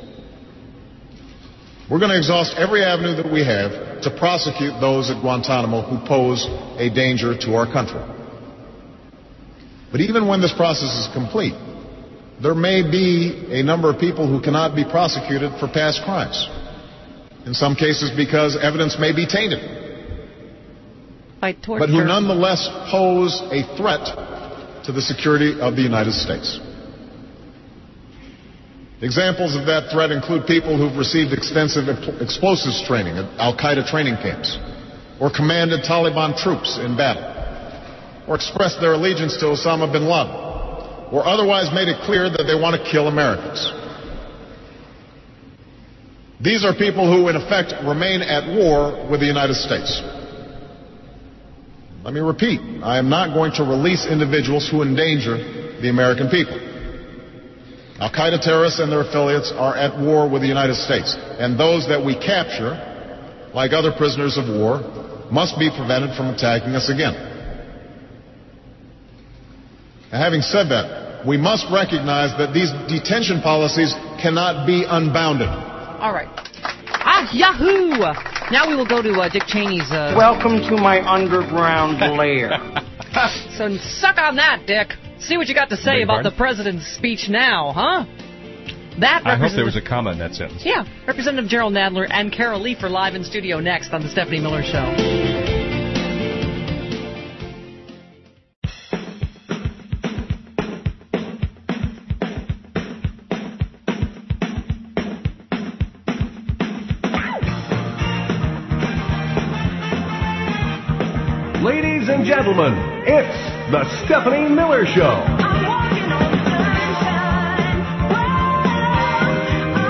We're going to exhaust every avenue that we have to prosecute those at Guantanamo who pose a danger to our country. But even when this process is complete, there may be a number of people who cannot be prosecuted for past crimes. In some cases because evidence may be tainted. By torture. But who nonetheless pose a threat to the security of the United States. Examples of that threat include people who've received extensive explosives training at Al-Qaeda training camps, or commanded Taliban troops in battle, or expressed their allegiance to Osama bin Laden, or otherwise made it clear that they want to kill Americans. These are people who, in effect, remain at war with the United States. Let me repeat, I am not going to release individuals who endanger the American people. Al-Qaeda terrorists and their affiliates are at war with the United States, and those that we capture, like other prisoners of war, must be prevented from attacking us again. Now, having said that, we must recognize that these detention policies cannot be unbounded. All right. Yahoo! Now we will go to Dick Cheney's... Welcome to my underground lair. So suck on that, Dick. See what you got to say about the president's speech now, huh? I hope there was a comma in that sentence. Yeah. Representative Gerald Nadler and Carol Leaf are live in studio next on The Stephanie Miller Show. Ladies and gentlemen, it's the Stephanie Miller Show.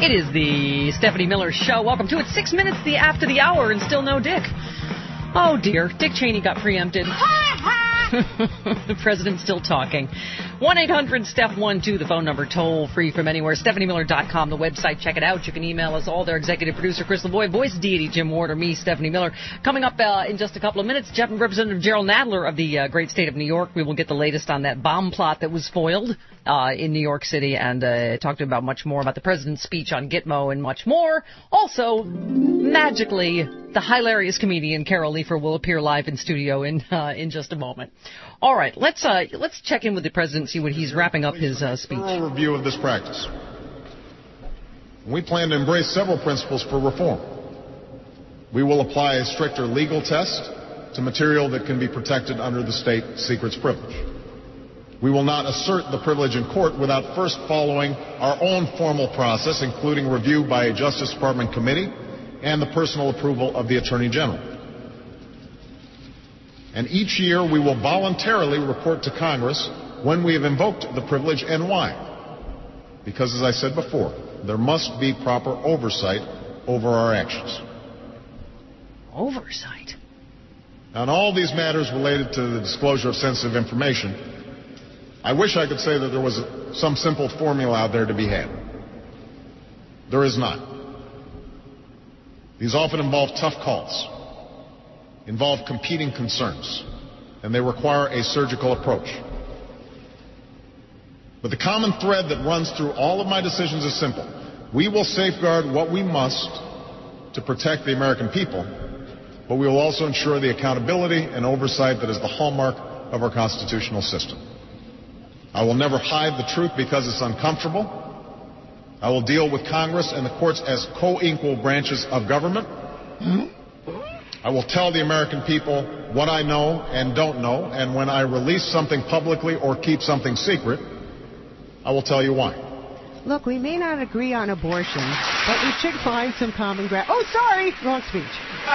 It is the Stephanie Miller Show. Welcome to it. 6 minutes after the hour and still no Dick. Oh, dear. Dick Cheney got preempted. The president's still talking. 1-800-STEPH-12, the phone number, toll free from anywhere. StephanieMiller.com, the website. Check it out. You can email us all there. Executive producer Chris LaVoy, voice deity Jim Ward, or me, Stephanie Miller. Coming up in just a couple of minutes, Representative Gerald Nadler of the great state of New York. We will get the latest on that bomb plot that was foiled in New York City, and talked about much more about the president's speech on Gitmo and much more. Also, magically, the hilarious comedian Carol Leifer will appear live in studio in just a moment. All right, let's check in with the president and see what he's wrapping up his speech. A review of this practice. We plan to embrace several principles for reform. We will apply a stricter legal test to material that can be protected under the state secrets privilege. We will not assert the privilege in court without first following our own formal process, including review by a Justice Department committee and the personal approval of the Attorney General. And each year we will voluntarily report to Congress when we have invoked the privilege and why. Because, as I said before, there must be proper oversight over our actions. Oversight? On all these matters related to the disclosure of sensitive information, I wish I could say that there was some simple formula out there to be had. There is not. These often involve tough calls, involve competing concerns, and they require a surgical approach. But the common thread that runs through all of my decisions is simple. We will safeguard what we must to protect the American people, but we will also ensure the accountability and oversight that is the hallmark of our constitutional system. I will never hide the truth because it's uncomfortable. I will deal with Congress and the courts as co-equal branches of government. I will tell the American people what I know and don't know, and when I release something publicly or keep something secret, I will tell you why. Look, we may not agree on abortion, but we should find some common ground. Oh, sorry, wrong speech.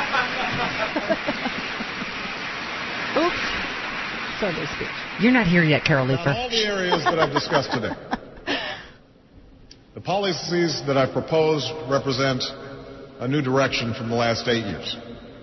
Oops, Sunday speech. You're not here yet, Carol Leifer. On all the areas that I've discussed today, the policies that I've proposed represent a new direction from the last 8 years.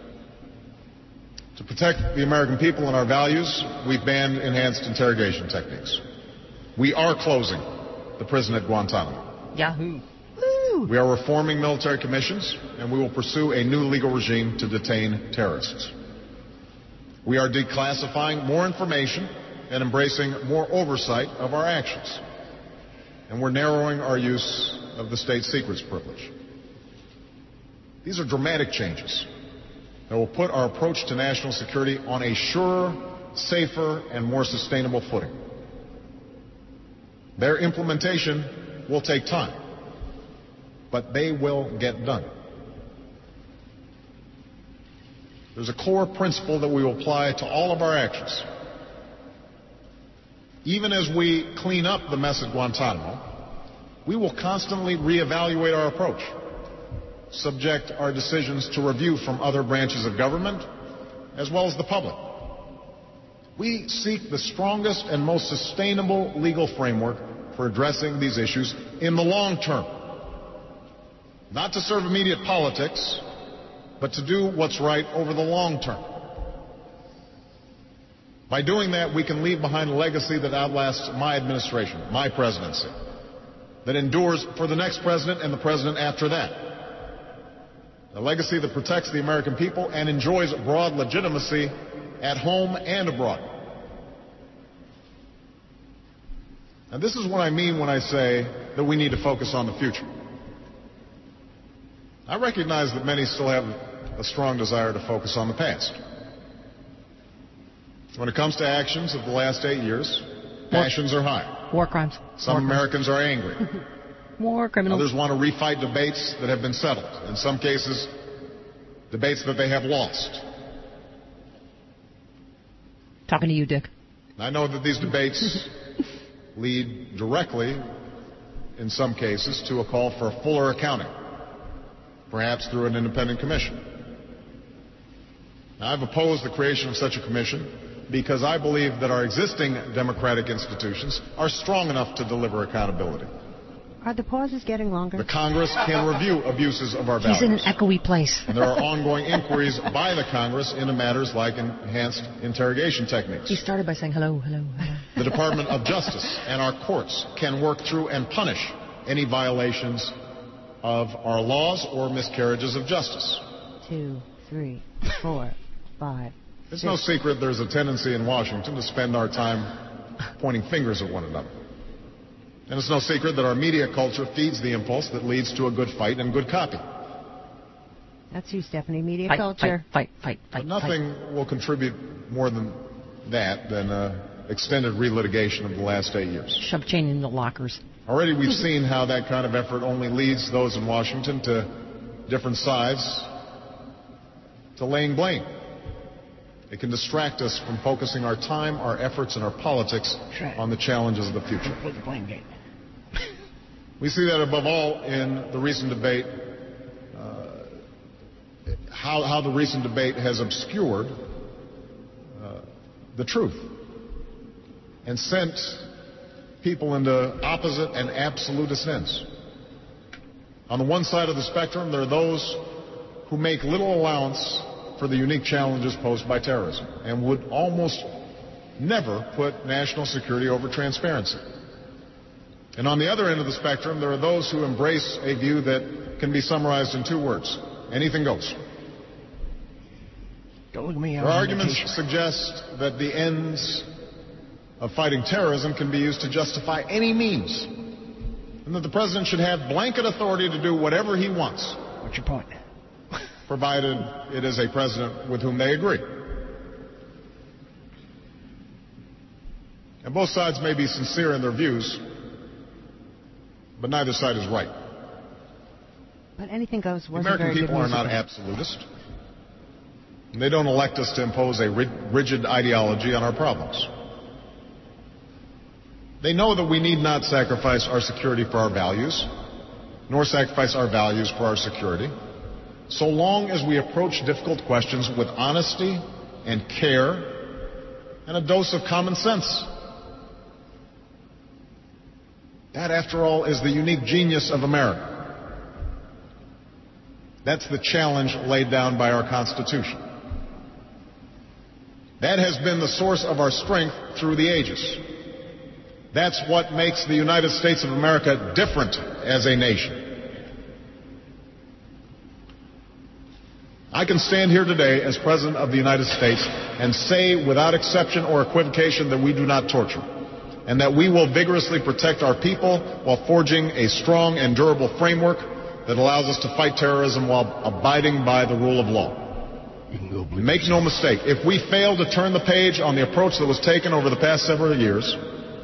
To protect the American people and our values, we've banned enhanced interrogation techniques. We are closing the prison at Guantanamo. Yahoo! We are reforming military commissions, and we will pursue a new legal regime to detain terrorists. We are declassifying more information and embracing more oversight of our actions. And we're narrowing our use of the state secrets privilege. These are dramatic changes that will put our approach to national security on a surer, safer, and more sustainable footing. Their implementation will take time, but they will get done. There's a core principle that we will apply to all of our actions. Even as we clean up the mess at Guantanamo, we will constantly reevaluate our approach, subject our decisions to review from other branches of government, as well as the public. We seek the strongest and most sustainable legal framework for addressing these issues in the long term. Not to serve immediate politics, but to do what's right over the long term. By doing that, we can leave behind a legacy that outlasts my administration, my presidency, that endures for the next president and the president after that. A legacy that protects the American people and enjoys broad legitimacy at home and abroad. And this is what I mean when I say that we need to focus on the future. I recognize that many still have a strong desire to focus on the past. When it comes to actions of the last 8 years, passions are high. War crimes. Some Americans are angry. War criminals. Others want to refight debates that have been settled. In some cases, debates that they have lost. Talking to you, Dick. I know that these debates lead directly, in some cases, to a call for a fuller accounting, perhaps through an independent commission. Now, I've opposed the creation of such a commission because I believe that our existing democratic institutions are strong enough to deliver accountability. Are the pauses getting longer? The Congress can review abuses of our values. He's in an echoey place. And there are ongoing inquiries by the Congress into matters like enhanced interrogation techniques. He started by saying hello, hello, hello. The Department of Justice and our courts can work through and punish any violations of our laws or miscarriages of justice. 2, 3, 4, 5. It's no secret there's a tendency in Washington to spend our time pointing fingers at one another. And it's no secret that our media culture feeds the impulse that leads to a good fight and good copy. That's you, Stephanie. Media fight, culture. Fight. But nothing will contribute more than that than extended relitigation of the last 8 years. Shove chain in the lockers. Already we've seen how that kind of effort only leads those in Washington to different sides to laying blame. It can distract us from focusing our time, our efforts, and our politics on the challenges of the future. Play the blame game. We see that above all in the recent debate, how the recent debate has obscured the truth and sent people into opposite and absolutist ends. On the one side of the spectrum, there are those who make little allowance for the unique challenges posed by terrorism and would almost never put national security over transparency. And on the other end of the spectrum, there are those who embrace a view that can be summarized in 2 words: anything goes. Don't look at me. Their arguments suggest that the ends of fighting terrorism can be used to justify any means, and that the president should have blanket authority to do whatever he wants. What's your point? Provided it is a president with whom they agree. And both sides may be sincere in their views, but neither side is right. But anything goes. The American people are not absolutist. And they don't elect us to impose a rigid ideology on our problems. They know that we need not sacrifice our security for our values, nor sacrifice our values for our security, so long as we approach difficult questions with honesty and care and a dose of common sense. That, after all, is the unique genius of America. That's the challenge laid down by our Constitution. That has been the source of our strength through the ages. That's what makes the United States of America different as a nation. I can stand here today as President of the United States and say without exception or equivocation that we do not torture, and that we will vigorously protect our people while forging a strong and durable framework that allows us to fight terrorism while abiding by the rule of law. Make no mistake, if we fail to turn the page on the approach that was taken over the past several years,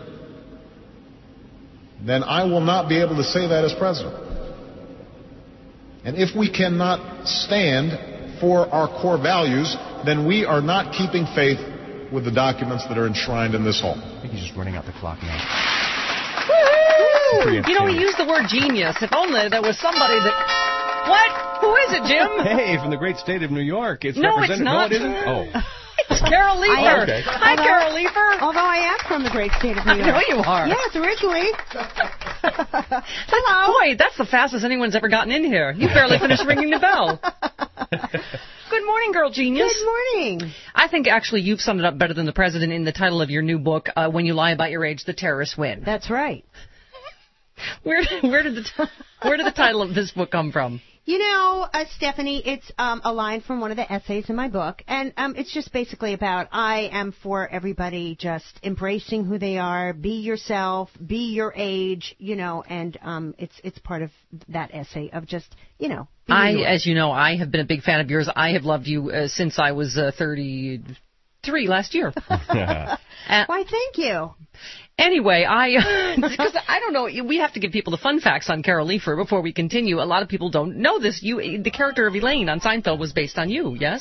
then I will not be able to say that as president. And if we cannot stand for our core values, then we are not keeping faith with the documents that are enshrined in this hall. I think he's just running out the clock now. Woo-hoo! You know, he used the word genius. If only there was somebody that... What? Who is it, Jim? Hey, from the great state of New York. It's no, it's not. No, it isn't? Oh. It's Carol Leifer. Okay. Hi, Carol Leifer. Although I am from the great state of New York. I know you are. Yes, originally. Hello. Boy, that's the fastest anyone's ever gotten in here. You barely finished ringing the bell. Good morning, Girl Genius. Good morning. I think actually you've summed it up better than the president in the title of your new book, When You Lie About Your Age, The Terrorists Win. That's right. Where did the title of this book come from? You know, Stephanie, it's a line from one of the essays in my book, and it's just basically about I am for everybody just embracing who they are, be yourself, be your age, you know, and it's part of that essay of just, you know. As you know, I have been a big fan of yours. I have loved you since I was 33 last year. Why, thank you. Anyway, because I don't know, we have to give people the fun facts on Carol Leifer before we continue. A lot of people don't know this. The character of Elaine on Seinfeld was based on you, yes?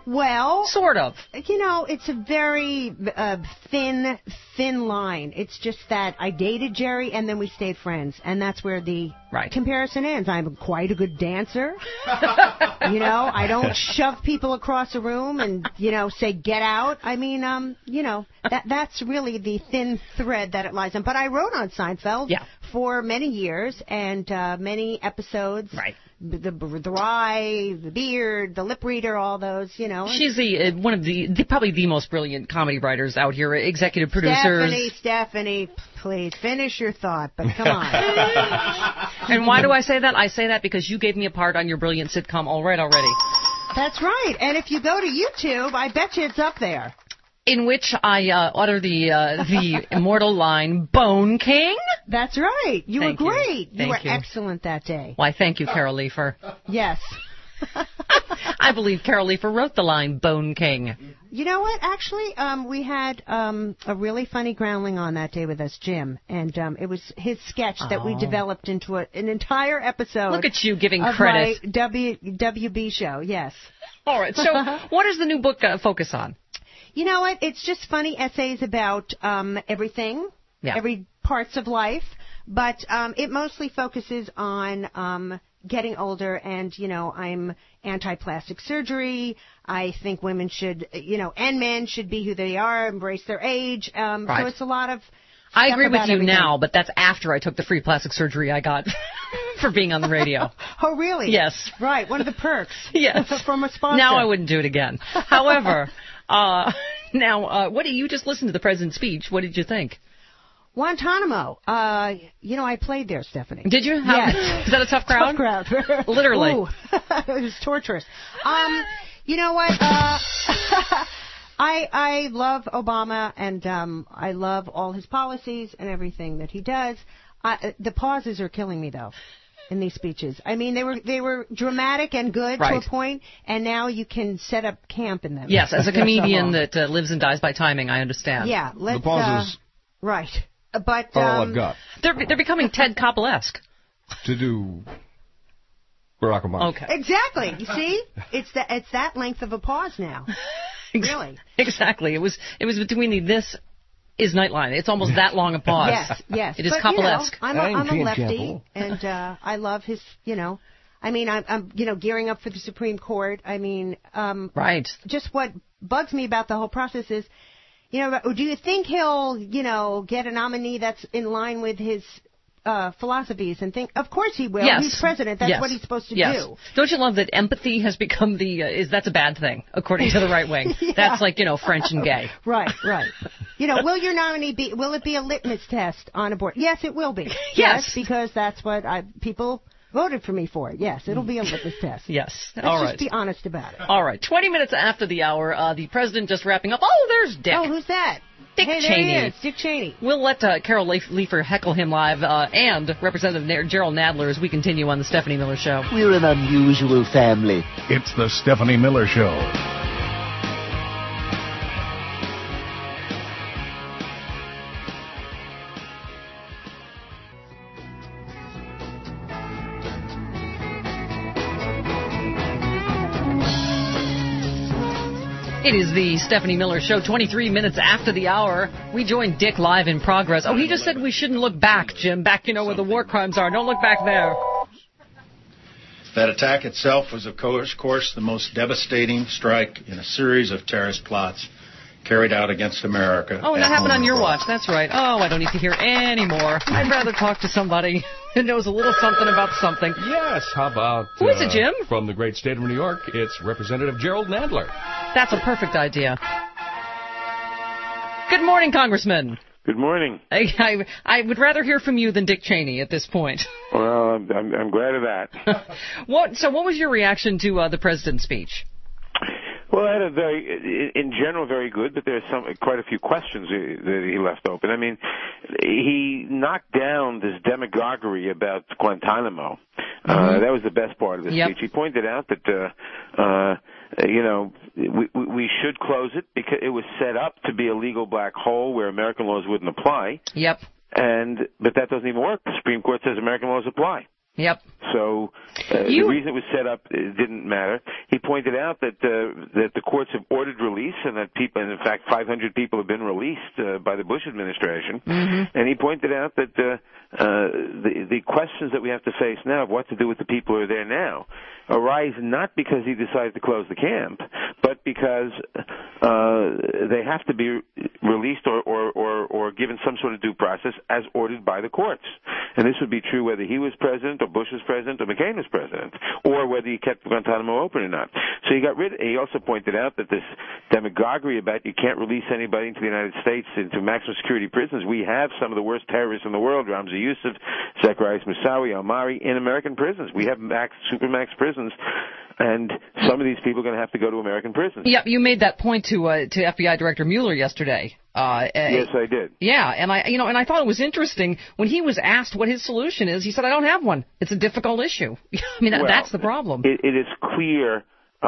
Well, sort of. You know, it's a very thin line. It's just that I dated Jerry and then we stayed friends, and that's where the comparison ends. I'm quite a good dancer. You know, I don't shove people across a room and, you know, say get out. I mean, you know, that's really the thin thread that it lies in. But I wrote on Seinfeld for many years and many episodes. Right. The rye, the beard, the lip reader, all those, you know. She's one of the probably the most brilliant comedy writers out here, executive producers. Stephanie, please finish your thought, but come on. And why do I say that? I say that because you gave me a part on your brilliant sitcom already. That's right. And if you go to YouTube, I bet you it's up there. In which I utter the immortal line, Bone King? That's right. You were great. You were Thank you. Excellent that day. Why, thank you, Carol Leifer. Yes. I believe Carol Leifer wrote the line, Bone King. You know what? Actually, we had a really funny groundling on that day with us, Jim. And it was his sketch that we developed into an entire episode. Look at you giving of credit. My WB show, yes. All right. So what does the new book focus on? You know what? It's just funny essays about everything, every parts of life, but it mostly focuses on getting older, and, you know, I'm anti-plastic surgery. I think women should, you know, and men should be who they are, embrace their age. So it's a lot of I agree with you everything. now, but that's after I took the free plastic surgery I got for being on the radio. Oh, really? Yes. Right, one of the perks. Yes. From a sponsor. Now I wouldn't do it again. However, what you just listened to the president's speech. What did you think? Guantanamo. You know, I played there, Stephanie. Did you? Yes. Is that a tough crowd? Tough crowd. Literally. Ooh. It was torturous. You know what? I love Obama, and I love all his policies and everything that he does. The pauses are killing me, though, in these speeches. I mean, they were dramatic and good to a point, and now you can set up camp in them. Yes, as a comedian that lives and dies by timing, I understand. Yeah, let's. The pauses. Right, but all I've got. They're becoming Ted Koppel-esque. To do Barack Obama. Okay. Exactly. You see, it's that length of a pause now. Really. Exactly. It was between this is Nightline. It's almost that long a pause. Yes, yes. It is but, Koppel-esque. You know, I'm a lefty, and I love his, you know, I mean, I'm you know, gearing up for the Supreme Court. I mean, right. Just what bugs me about the whole process is, you know, do you think he'll, you know, get a nominee that's in line with his philosophies and think? Of course he will. Yes. He's president. That's what he's supposed to do. Don't you love that empathy has become that's a bad thing, according to the right wing. That's like, you know, French and gay. Right. You know, will your nominee will it be a litmus test on abortion? Yes, it will be. Yes. Because that's what people voted for me for. Yes, it'll be a litmus test. Yes. Let's just be honest about it. All right. 20 minutes after the hour, the president just wrapping up. Oh, there's Dick. Oh, who's that? Dick Cheney. There he is. Dick Cheney. We'll let Carol Leifer heckle him live and Representative Gerald Nadler as we continue on the Stephanie Miller Show. We're an unusual family. It's the Stephanie Miller Show. It is the Stephanie Miller Show, 23 minutes after the hour. We join Dick live in progress. Oh, he just said we shouldn't look back, Jim. Back, you know, where the war crimes are. Don't look back there. That attack itself was, of course, the most devastating strike in a series of terrorist plots carried out against America. Oh, and that happened on your watch. That's right. Oh, I don't need to hear any more. I'd rather talk to somebody who knows a little something about something. Yes, how about... Who is it, Jim? From the great state of New York, it's Representative Gerald Nadler. That's a perfect idea. Good morning, Congressman. Good morning. I would rather hear from you than Dick Cheney at this point. Well, I'm glad of that. So what was your reaction to the president's speech? Well, I had in general, very good, but there's quite a few questions that he left open. I mean, he knocked down this demagoguery about Guantanamo. That was the best part of the speech. He pointed out that, you know, we should close it because it was set up to be a legal black hole where American laws wouldn't apply. Yep. But that doesn't even work. The Supreme Court says American laws apply. Yep. So the reason it was set up didn't matter. He pointed out that the courts have ordered release, and that people, and in fact, 500 people have been released by the Bush administration. Mm-hmm. And he pointed out that the questions that we have to face now of what to do with the people who are there now arise not because he decided to close the camp, but because they have to be released or given some sort of due process as ordered by the courts. And this would be true whether he was president or Bush was president or McCain was president, or whether he kept Guantanamo open or not. So he also pointed out that this demagoguery about you can't release anybody into the United States into maximum security prisons. We have some of the worst terrorists in the world, Ramzi Youssef, Zacharias Moussaoui, Al-Mari, in American prisons. We have supermax prisons, and some of these people are going to have to go to American prisons. Yeah, you made that point to FBI Director Mueller yesterday. Yes, I did. Yeah, and I thought it was interesting when he was asked what his solution is. He said, "I don't have one. It's a difficult issue." I mean, that's the problem. It is clear.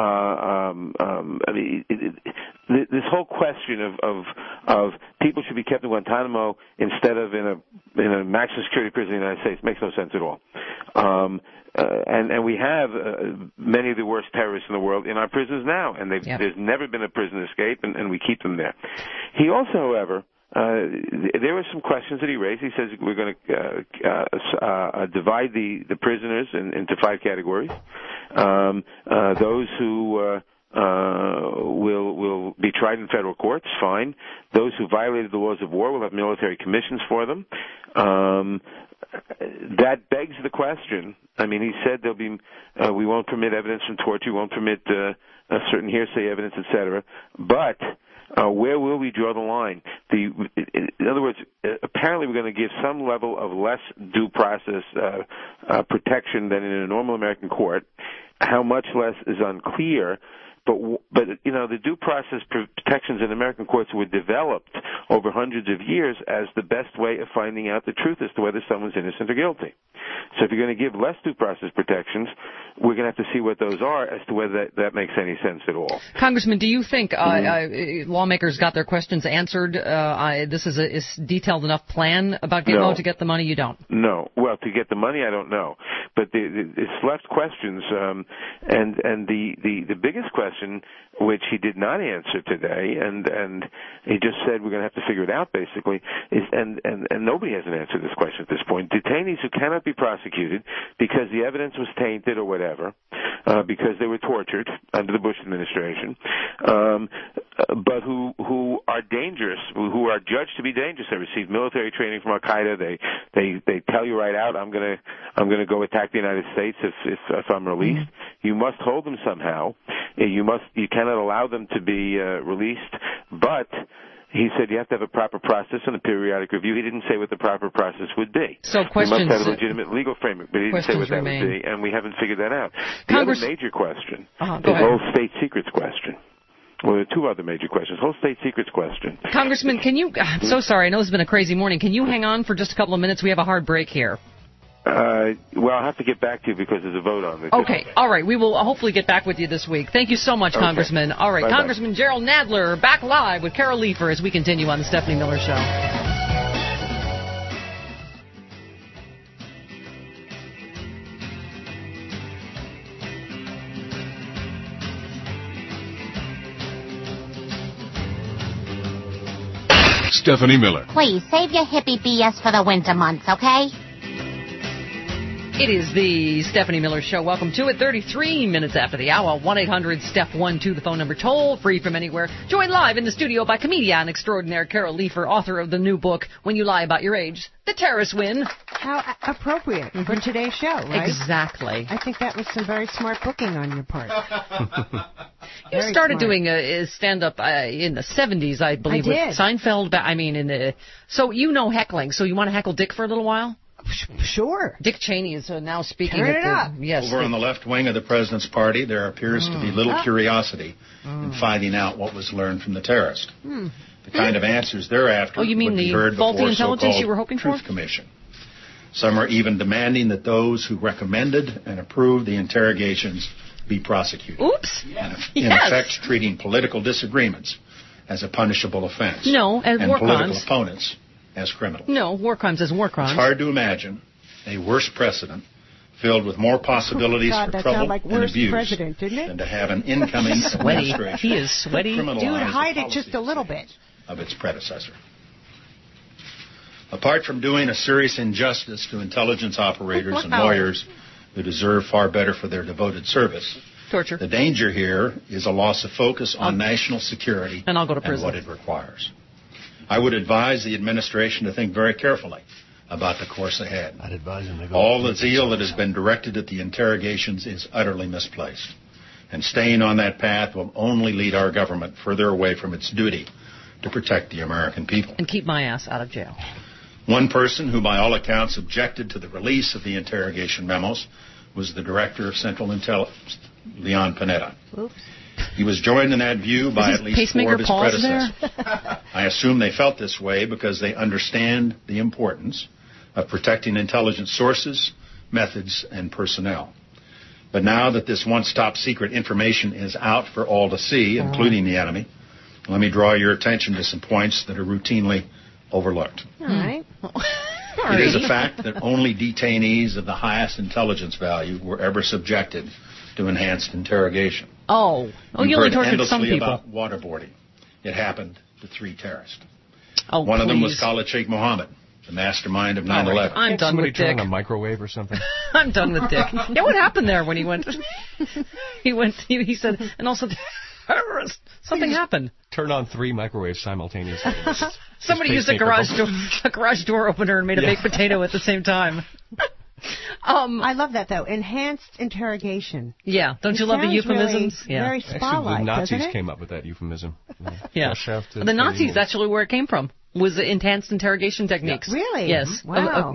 This whole question of people should be kept in Guantanamo instead of in a maximum security prison in the United States makes no sense at all. And we have many of the worst terrorists in the world in our prisons now, and there's never been a prison escape, and we keep them there. He also, however, there were some questions that he raised. He says we're going to divide the prisoners into 5 categories. Those who will be tried in federal courts, fine. Those who violated the laws of war will have military commissions for them. That begs the question. I mean, he said there'll be we won't permit evidence from torture, we won't permit certain hearsay evidence, etc. But where will we draw the line? In other words, apparently we're going to give some level of less due process protection than in a normal American court. How much less is unclear. But the due process protections in American courts were developed over hundreds of years as the best way of finding out the truth as to whether someone's innocent or guilty. So if you're going to give less due process protections, we're going to have to see what those are as to whether that makes any sense at all. Congressman, do you think lawmakers got their questions answered? This is a detailed enough plan about Gitmo to get the money? You don't? No. Well, to get the money, I don't know. But it's left questions, and the biggest question, which he did not answer today, and he just said we're going to have to figure it out, basically, is and nobody has an answer to this question at this point. Detainees who cannot be prosecuted because the evidence was tainted or whatever, because they were tortured under the Bush administration, but who are dangerous, who are judged to be dangerous. They received military training from Al Qaeda. They tell you right out, I'm gonna go attack the United States if I'm released. Mm-hmm. You must hold them somehow. You cannot allow them to be released, but he said you have to have a proper process and a periodic review. He didn't say what the proper process would be. So questions. We must have a legitimate legal framework, but he didn't say what that would be, and we haven't figured that out. The other major question is the whole state secrets question. Well, there are 2 other major questions. Whole state secrets question. Congressman, I'm so sorry. I know it's been a crazy morning. Can you hang on for just a couple of minutes? We have a hard break here. Well, I'll have to get back to you because there's a vote on it. Okay. All right. We will hopefully get back with you this week. Thank you so much, Congressman. All right. Bye-bye. Congressman Gerald Nadler back live with Carol Leifer as we continue on the Stephanie Miller Show. Stephanie Miller. Please, save your hippie BS for the winter months, okay? It is the Stephanie Miller Show. Welcome to it. 33 minutes after the hour. 1-800-STEP-12, the phone number, toll free from anywhere. Joined live in the studio by comedian extraordinaire Carol Leifer, author of the new book, When You Lie About Your Age, The Terrorists Win. How appropriate for today's show, right? Exactly. I think that was some very smart booking on your part. You started doing a stand-up in the 70s, I believe, with Seinfeld. So you know heckling. So you want to heckle Dick for a little while? Sure. Dick Cheney is now speaking Turn it up. Over on the left wing of the president's party, there appears to be little curiosity in finding out what was learned from the terrorist. The kind of answers they're after would be heard before faulty intelligence you were hoping Truth Commission. Some are even demanding that those who recommended and approved the interrogations be prosecuted. Oops. In effect, treating political disagreements as a punishable offense. No, as war crimes. And political opponents as criminals. No, war crimes as war crimes. It's hard to imagine a worse precedent filled with more possibilities God, for that trouble like and worst abuse president, didn't it? than to have an incoming administration. He is sweaty. Dude, hide it just a little bit. Of its predecessor. Apart from doing a serious injustice to intelligence operators and lawyers who deserve far better for their devoted service, torture. The danger here is a loss of focus on national security and I'll go to prison. And what it requires. I would advise the administration to think very carefully about the course ahead. I'd advise them to go. All the zeal that has been directed at the interrogations is utterly misplaced. And staying on that path will only lead our government further away from its duty to protect the American people. And keep my ass out of jail. One person who, by all accounts, objected to the release of the interrogation memos was the Director of Central Intelligence, Leon Panetta. Oops. He was joined in that view by at least 4 of his predecessors. I assume they felt this way because they understand the importance of protecting intelligence sources, methods, and personnel. But now that this once top-secret information is out for all to see, including the enemy, let me draw your attention to some points that are routinely overlooked. All right. It is a fact that only detainees of the highest intelligence value were ever subjected to enhanced interrogation. You only tortured some people. About waterboarding. It happened to 3 terrorists. One of them was Khalid Sheikh Mohammed, the mastermind of 9/11. I'm done with Dick. Somebody turn on a microwave or something? I'm done with Dick. Yeah, what happened there when he went? He said, and also terrorist. Something happened. Turn on 3 microwaves simultaneously. Somebody used a garage door opener and made a baked potato at the same time. I love that, though. Enhanced interrogation. Yeah. Don't you love the euphemisms? Really, very spa-like, actually, the Nazis doesn't it? came up with that euphemism. Yeah. The Nazis, actually where it came from, was enhanced interrogation techniques. Yeah. Really? Yes. Wow.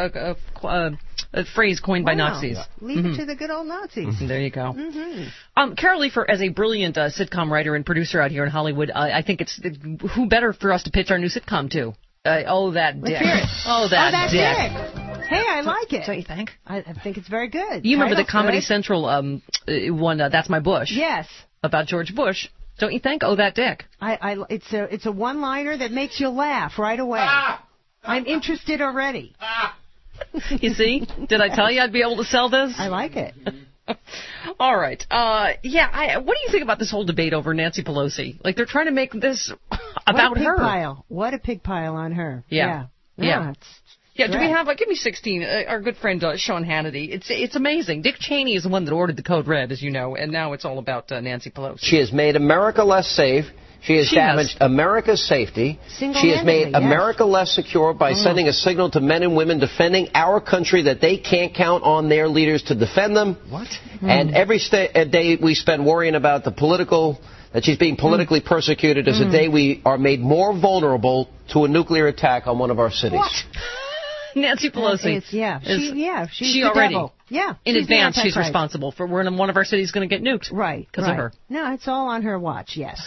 A phrase coined by Nazis. Leave it to the good old Nazis. There you go. Carol Leifer, as a brilliant sitcom writer and producer out here in Hollywood, I think it's who better for us to pitch our new sitcom to? Oh, that dick. Oh, that dick. Hey, I like it. Don't you think? I think it's very good. You remember the Comedy Central one, That's My Bush? Yes. About George Bush. Don't you think? Oh, that dick. It's a one-liner that makes you laugh right away. I'm interested already. You see? Did I tell you I'd be able to sell this? I like it. All right. What do you think about this whole debate over Nancy Pelosi? Like, they're trying to make this about her. What a pig pile on her. Yeah. Do we have, give me 16, our good friend Sean Hannity. It's amazing. Dick Cheney is the one that ordered the code red, as you know, and now it's all about Nancy Pelosi. She has made America less safe. She has damaged America's safety. She has made America less secure by sending a signal to men and women defending our country that they can't count on their leaders to defend them. What? And every day we spend worrying about that she's being politically persecuted is a day we are made more vulnerable to a nuclear attack on one of our cities. What? Nancy Pelosi. She's she the already. devil. Yeah. In advance, she's responsible for one of our cities going to get nuked. Right. Because of her. No, it's all on her watch, yes.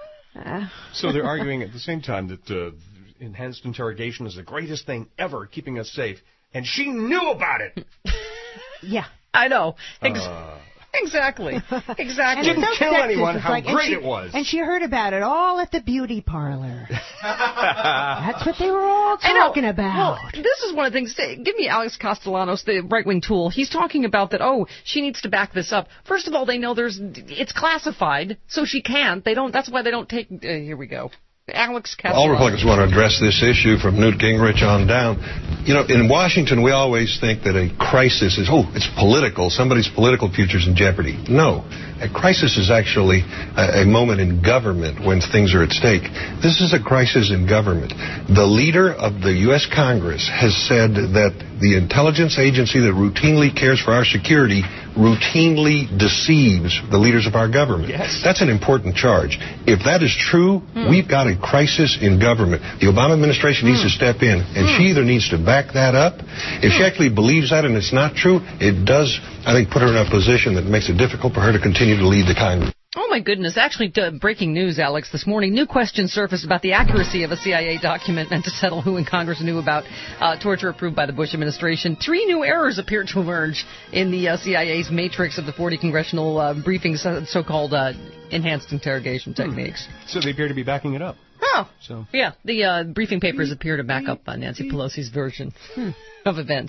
So they're arguing at the same time that enhanced interrogation is the greatest thing ever, keeping us safe. And she knew about it. Yeah. I know. Exactly. Didn't tell anyone how great it was. And she heard about it all at the beauty parlor. That's what they were all talking about. Well, this is one of the things. Give me Alex Castellanos, the right-wing tool. He's talking about that, she needs to back this up. First of all, they know it's classified, so she can't. That's why they don't take... here we go. Alex Castellanos. All Republicans want to address this issue from Newt Gingrich on down. You know, in Washington, we always think that a crisis is, it's political. Somebody's political future's in jeopardy. No. A crisis is actually a moment in government when things are at stake. This is a crisis in government. The leader of the U.S. Congress has said that the intelligence agency that routinely cares for our security routinely deceives the leaders of our government. Yes. That's an important charge. If that is true, we've got a crisis in government. The Obama administration needs to step in, and she either needs to back that up. If she actually believes that and it's not true, it does, I think, put her in a position that makes it difficult for her to continue to lead the Congress. Oh, my goodness. Actually, breaking news, Alex, this morning. New questions surfaced about the accuracy of a CIA document meant to settle who in Congress knew about torture approved by the Bush administration. 3 new errors appear to emerge in the CIA's matrix of the 40 congressional briefings, so-called enhanced interrogation techniques. So they appear to be backing it up. Oh. Yeah, the briefing papers appear to back up Nancy Pelosi's version of events.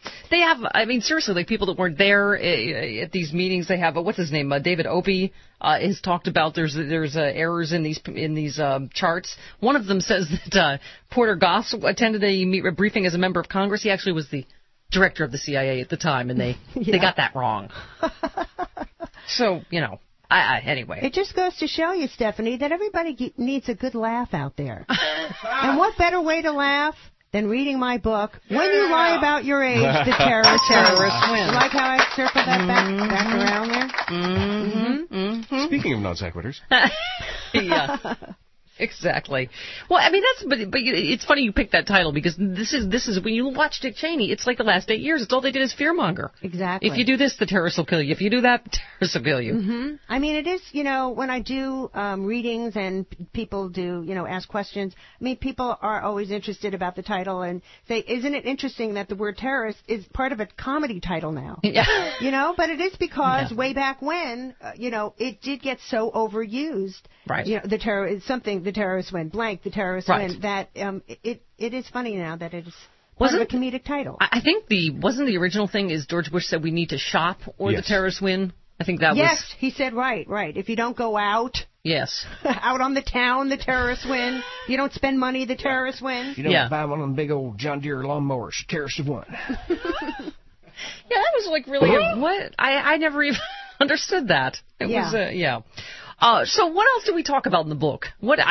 They have, I mean, seriously, like people that weren't there at these meetings, they have, what's his name, David Opie has talked about there's errors in these charts. One of them says that Porter Goss attended a briefing as a member of Congress. He actually was the director of the CIA at the time, and they got that wrong. So, anyway. It just goes to show you, Stephanie, that everybody needs a good laugh out there. And what better way to laugh than reading my book, When You Lie About Your Age, The Terrorist Win. You like how I circled that back around there? Mm-hmm. Speaking of non sequiturs. Yeah. Exactly. Well, I mean, but it's funny you picked that title because this is when you watch Dick Cheney, it's like the last 8 years. It's all they did is fearmonger. Exactly. If you do this, the terrorists will kill you. If you do that, the terrorists will kill you. Mm-hmm. I mean, it is, when I do readings and people do, ask questions, I mean, people are always interested about the title and say, isn't it interesting that the word terrorist is part of a comedy title now? Yeah. But it is because way back when, it did get so overused. Right. The terrorists win blank, the terrorists win, that it is funny now that it is part of a comedic title. I think wasn't the original thing is George Bush said we need to shop or the terrorists win? I think that was... Yes, he said right. If you don't go out... Yes. Out on the town, the terrorists win. If you don't spend money, the terrorists win. You don't buy one of them big old John Deere lawnmowers, terrorists have won. Yeah, that was like really... What? I never even understood that. It was, so what else do we talk about in the book?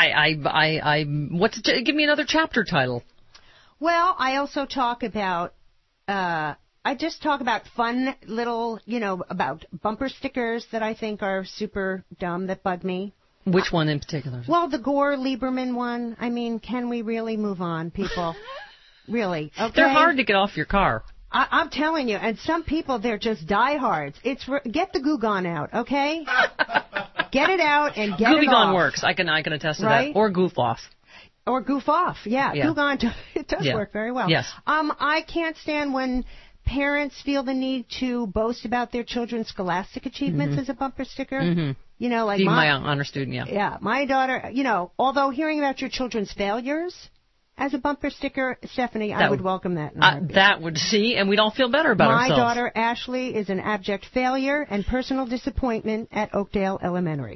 Give me another chapter title. Well, I also talk about, I just talk about fun little, about bumper stickers that I think are super dumb that bug me. Which one in particular? Well, the Gore Lieberman one. I mean, can we really move on, people? Really? Okay. They're hard to get off your car. I'm telling you, and some people, they're just diehards. Get the Goo Gone out, okay? Get it out and get it off. Goo Gone works. I can attest to that. Or Goof Off. Or Goof Off, yeah. Goo Gone, it does work very well. Yes. I can't stand when parents feel the need to boast about their children's scholastic achievements as a bumper sticker. Mm-hmm. Like my honor student, Yeah, my daughter, although hearing about your children's failures as a bumper sticker, Stephanie, I would welcome that. That would and we'd all feel better about ourselves. My daughter, Ashley, is an abject failure and personal disappointment at Oakdale Elementary.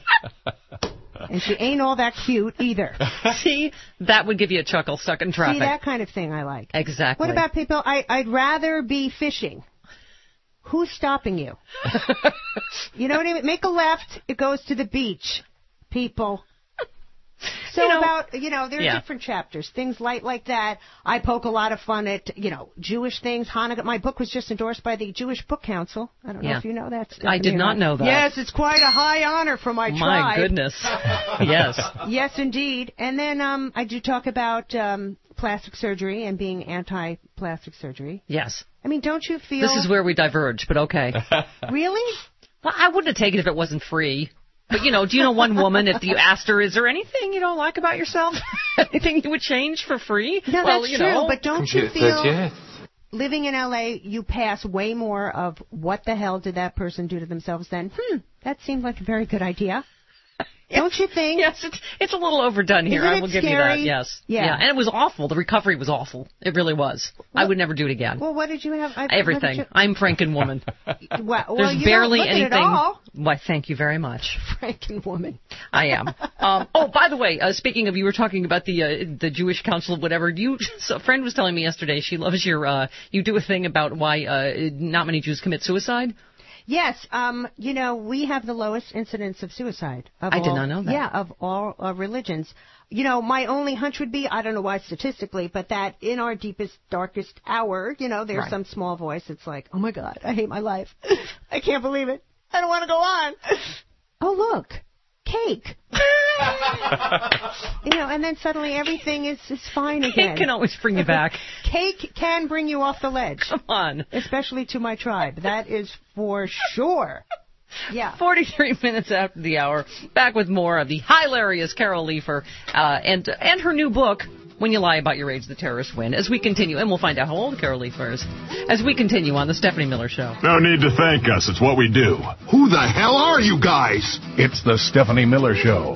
And she ain't all that cute either. See, that would give you a chuckle stuck in traffic. See, that kind of thing I like. Exactly. What about people? I'd rather be fishing. Who's stopping you? You know what I mean? Make a left, it goes to the beach, people. So there are different chapters, things like that. I poke a lot of fun at, Jewish things. Hanukkah. My book was just endorsed by the Jewish Book Council. I don't know if you know that. I did not know that. Yes, it's quite a high honor for my tribe. My goodness. Yes. Yes, indeed. And then I do talk about plastic surgery and being anti-plastic surgery. Yes. I mean, don't you feel... This is where we diverge, but okay. Really? Well, I wouldn't have taken it if it wasn't free. But, do you know one woman, if you asked her, is there anything you don't like about yourself? Anything you would change for free? No, that's true, but don't you feel living in L.A., you pass way more of what the hell did that person do to themselves than, that seemed like a very good idea. Don't you think? Yes, it's a little overdone here. I will give you that. Yes. Yeah. And it was awful. The recovery was awful. It really was. I would never do it again. Well, what did you have? Everything. I'm Frankenwoman. Well, there's barely anything. At all. Why, thank you very much. Frankenwoman. I am. By the way, speaking of, you were talking about the Jewish Council, whatever. A friend was telling me yesterday she loves your. You do a thing about why not many Jews commit suicide. Yes, we have the lowest incidence of suicide. I did not know that. Yeah, of all religions. My only hunch would be, I don't know why statistically, but that in our deepest, darkest hour, there's some small voice that's like, oh my God, I hate my life. I can't believe it. I don't want to go on. Oh, look, cake. And then suddenly everything is fine again. Cake can always bring you back. Cake can bring you off the ledge. Come on. Especially to my tribe. That is for sure. Yeah. 43 minutes after the hour. Back with more of the hilarious Carol Leifer and her new book, When You Lie About Your Age, The Terrorists Win, as we continue. And we'll find out how old Carol Leifer is as we continue on The Stephanie Miller Show. No need to thank us. It's what we do. Who the hell are you guys? It's The Stephanie Miller Show.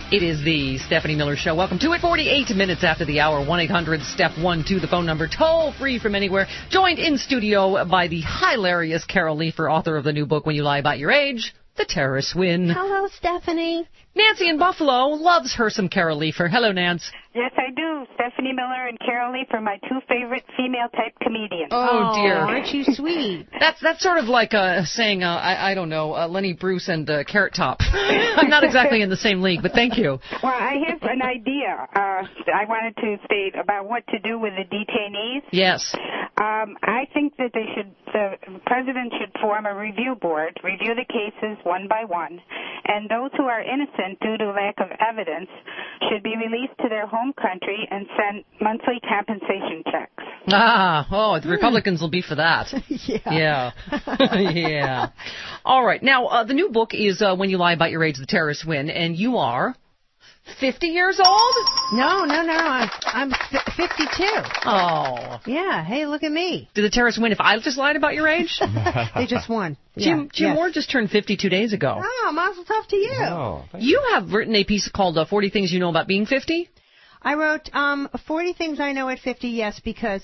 It is the Stephanie Miller Show. Welcome to it. 48 minutes after the hour. 1-800-STEP-12, the phone number. Toll free from anywhere. Joined in studio by the hilarious Carol Leifer, author of the new book, When You Lie About Your Age, The Terrorists Win. Hello, Stephanie. Nancy in Buffalo loves her some Carol Leifer. Hello, Nance. Yes, I do. Stephanie Miller and Carol Leifer, my two favorite female-type comedians. Oh, dear. Aren't you sweet? That's sort of like saying, I don't know, Lenny Bruce and Carrot Top. I'm not exactly in the same league, but thank you. Well, I have an idea I wanted to state about what to do with the detainees. Yes. I think that the president should form a review board, review the cases one by one, and those who are innocent due to lack of evidence should be released to their home country and sent monthly compensation checks. The Republicans will be for that. Yeah. Yeah. All right. Now, the new book is When You Lie About Your Age, The Terrorists Win, and you are 50 years old? No. I'm 52. Oh. Yeah. Hey, look at me. Did the terrorists win if I just lied about your age? They just won. Jim Moore just turned 50 2 days ago. Oh, mazel tov to you. Oh, you have written a piece called 40 Things You Know About Being 50? I wrote 40 Things I Know at 50, yes, because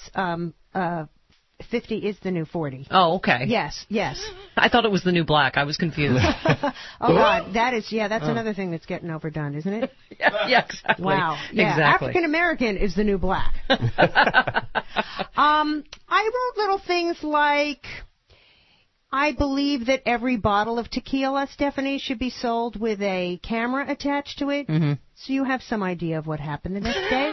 50 is the new 40. Oh, okay. Yes. I thought it was the new black. I was confused. Oh, God, that's another thing that's getting overdone, isn't it? Yeah, exactly. Wow. Yeah, exactly. African American is the new black. I wrote little things like, I believe that every bottle of tequila, Stephanie, should be sold with a camera attached to it, so you have some idea of what happened the next day.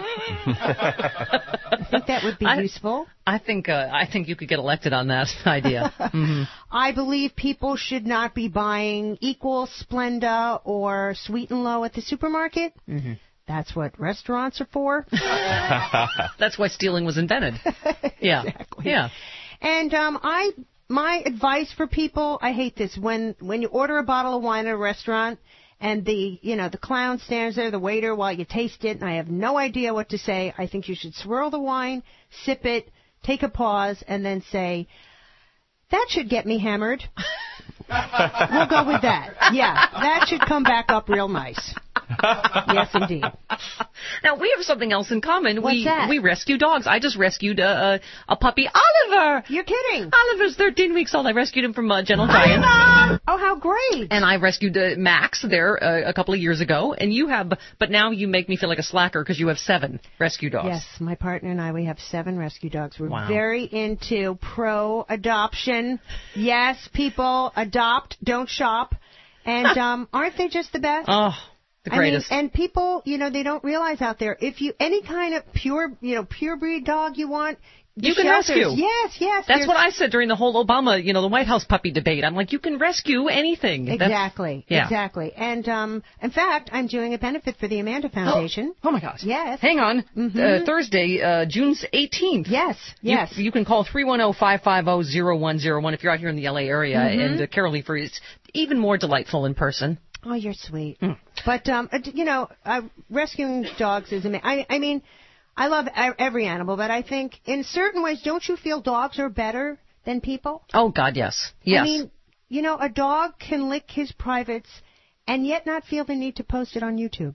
I think that would be useful. I think you could get elected on that idea. I believe people should not be buying Equal, Splenda, or Sweet and Low at the supermarket. That's what restaurants are for. That's why stealing was invented. Yeah. Exactly. Yeah. And my advice for people, I hate this, when you order a bottle of wine at a restaurant and the clown stands there, the waiter, while you taste it, and I have no idea what to say, I think you should swirl the wine, sip it, take a pause, and then say, that should get me hammered. We'll go with that. Yeah, that should come back up real nice. Yes, indeed. Now, we have something else in common. What's that? We rescue dogs. I just rescued a puppy, Oliver. You're kidding. Oliver's 13 weeks old. I rescued him from Gentle Giant. Oh, how great. And I rescued Max there a couple of years ago. And you have, but now you make me feel like a slacker because you have 7 rescue dogs. Yes, my partner and I, we have 7 rescue dogs. We're very into pro-adoption. Yes, people, adopt, don't shop. And aren't they just the best? Oh, the greatest. I mean, and people, they don't realize out there, if you, any kind of pure breed dog you want, you can rescue. Yes. That's what I said during the whole Obama, the White House puppy debate. I'm like, you can rescue anything. Exactly. And, in fact, I'm doing a benefit for the Amanda Foundation. Oh my gosh. Yes. Hang on. Thursday, June 18th. Yes. You can call 310-550-0101 if you're out here in the LA area. And Carol Leifer is even more delightful in person. Oh, you're sweet. But, rescuing dogs is amazing. I mean, I love every animal, but I think in certain ways, don't you feel dogs are better than people? Oh, God, yes. Yes. I mean, a dog can lick his privates and yet not feel the need to post it on YouTube.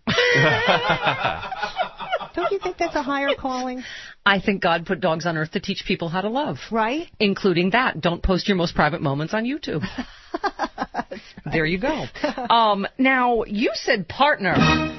Don't you think that's a higher calling? I think God put dogs on earth to teach people how to love. Right. Including that. Don't post your most private moments on YouTube. There you go. Now, you said partner.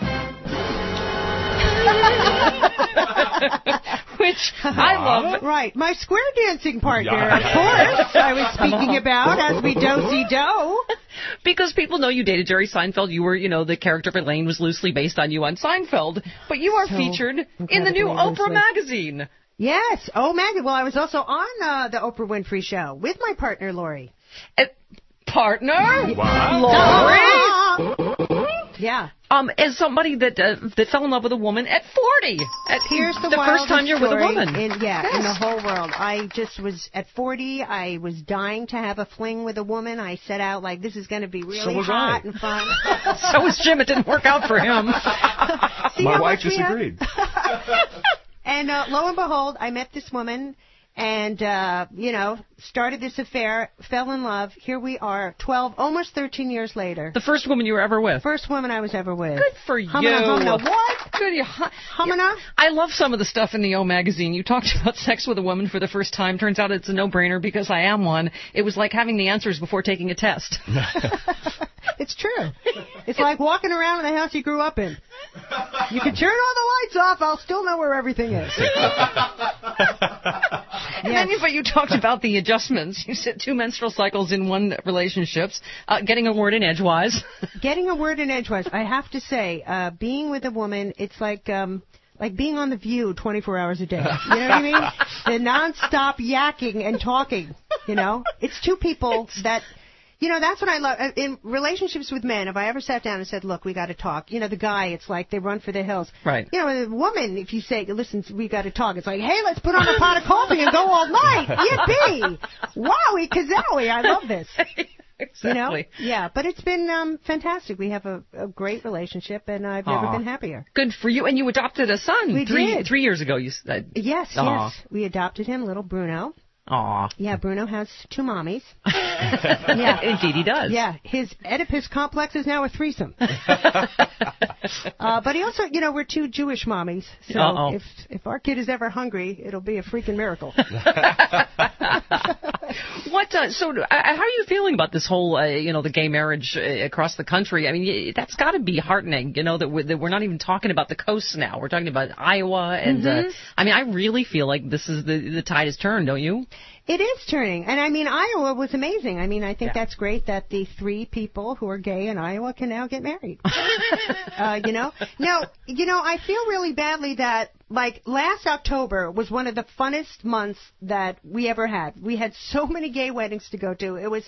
Which I love. Right. My square dancing partner, of course, I was speaking about as we do-si-do. Because people know you dated Jerry Seinfeld. You were, the character of Elaine was loosely based on you on Seinfeld. But you are featured in the new Oprah magazine. Yes. Oh, magazine. Well, I was also on the Oprah Winfrey Show with my partner, Lori. Partner? Wow. Lori? Yeah. As somebody that fell in love with a woman at 40. Here's the first time you're with a woman. In the whole world. I just was at 40. I was dying to have a fling with a woman. I set out like this is going to be really hot and fun. So was Jim. It didn't work out for him. My wife disagreed. And lo and behold, I met this woman. and, started this affair, fell in love. Here we are, 12, almost 13 years later. The first woman you were ever with? First woman I was ever with. Good for you. Humana. What? Good. Humana? I love some of the stuff in the O magazine. You talked about sex with a woman for the first time. Turns out it's a no-brainer because I am one. It was like having the answers before taking a test. It's true. It's like walking around in the house you grew up in. You can turn all the lights off, I'll still know where everything is. And then you talked about the adjustments. You said 2 menstrual cycles in one relationships. Getting a word in edgewise. Getting a word in edgewise. I have to say, being with a woman, it's like being on The View 24 hours a day. You know what I mean? The nonstop yakking and talking, It's two people that... that's what I love. In relationships with men, if I ever sat down and said, look, we got to talk, the guy, it's like they run for the hills. Right. A woman, if you say, listen, we got to talk, it's like, hey, let's put on a pot of coffee and go all night. Yippee! Wowie, kazowie, I love this. Exactly. Yeah, but it's been fantastic. We have a great relationship, and I've never been happier. Good for you. And you adopted a son. We did. 3 years ago, you said. Yes. We adopted him, little Bruno. Aw. Yeah, Bruno has 2 mommies. Yeah, indeed he does. Yeah, his Oedipus complex is now a threesome. But he also, we're 2 Jewish mommies, so if our kid is ever hungry, it'll be a freaking miracle. So how are you feeling about this whole, the gay marriage across the country? I mean, that's got to be heartening, that we're not even talking about the coasts now. We're talking about Iowa, and I really feel like this is the tide has turned, don't you? It is turning. And Iowa was amazing. I think that's great that the 3 people who are gay in Iowa can now get married. Now, I feel really badly that, last October was one of the funnest months that we ever had. We had so many gay weddings to go to. It was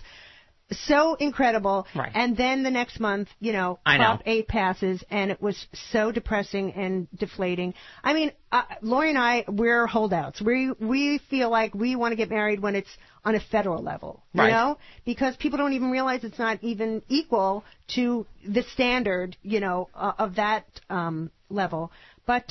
so incredible. Right. And then the next month, Prop 8 passes, and it was so depressing and deflating. Lori and I, we're holdouts. We feel like we want to get married when it's on a federal level, because people don't even realize it's not even equal to the standard, of that level. But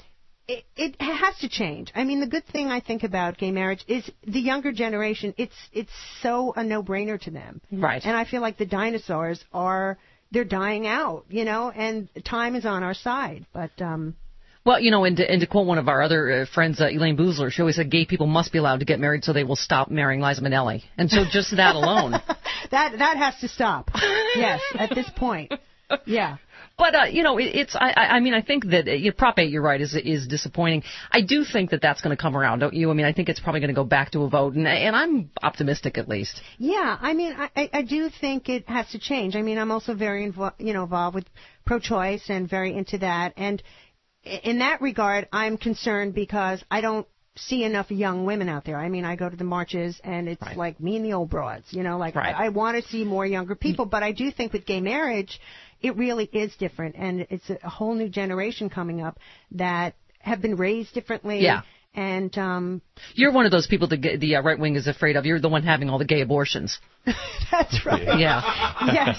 it has to change. The good thing I think about gay marriage is the younger generation. It's so a no-brainer to them. Right. And I feel like the dinosaurs they're dying out, and time is on our side. But well, and to quote one of our other friends, Elaine Boozler, she always said gay people must be allowed to get married so they will stop marrying Liza Minnelli. And so just that alone. that has to stop. Yes, at this point. Yeah. But, it's, I think that Prop 8, you're right, is disappointing. I do think that that's going to come around, don't you? I think it's probably going to go back to a vote, and I'm optimistic at least. Yeah, I do think it has to change. I'm also very involved with pro-choice and very into that. And in that regard, I'm concerned because I don't see enough young women out there. I go to the marches, and it's like me and the old broads, I want to see more younger people, but I do think with gay marriage, it really is different, and it's a whole new generation coming up that have been raised differently. Yeah. And you're one of those people that the right wing is afraid of. You're the one having all the gay abortions. That's right. Yeah. Yes.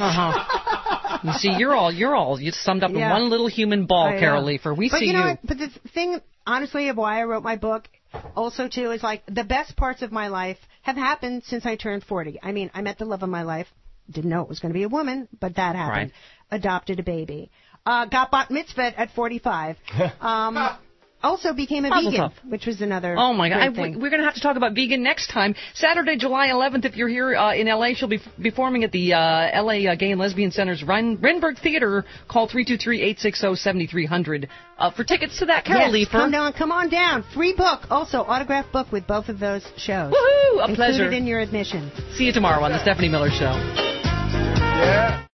You see, you summed up in one little human ball, Carol Leifer. We see you. But the thing, honestly, of why I wrote my book, also too, is the best parts of my life have happened since I turned 40. I met the love of my life. Didn't know it was going to be a woman, but that happened. Right. Adopted a baby. Got bat mitzvah at 45. Also became a vegan, which was another. Oh my God! thing. We're going to have to talk about vegan next time. Saturday, July 11th. If you're here in LA, she'll be performing at the LA Gay and Lesbian Center's Renberg Theater. Call 323-860-7300 for tickets to that. Carol Leifer. Come on down. Free book, also autographed book with both of those shows. Woohoo! A pleasure. Included in your admission. See you tomorrow on the Stephanie Miller Show. Yeah.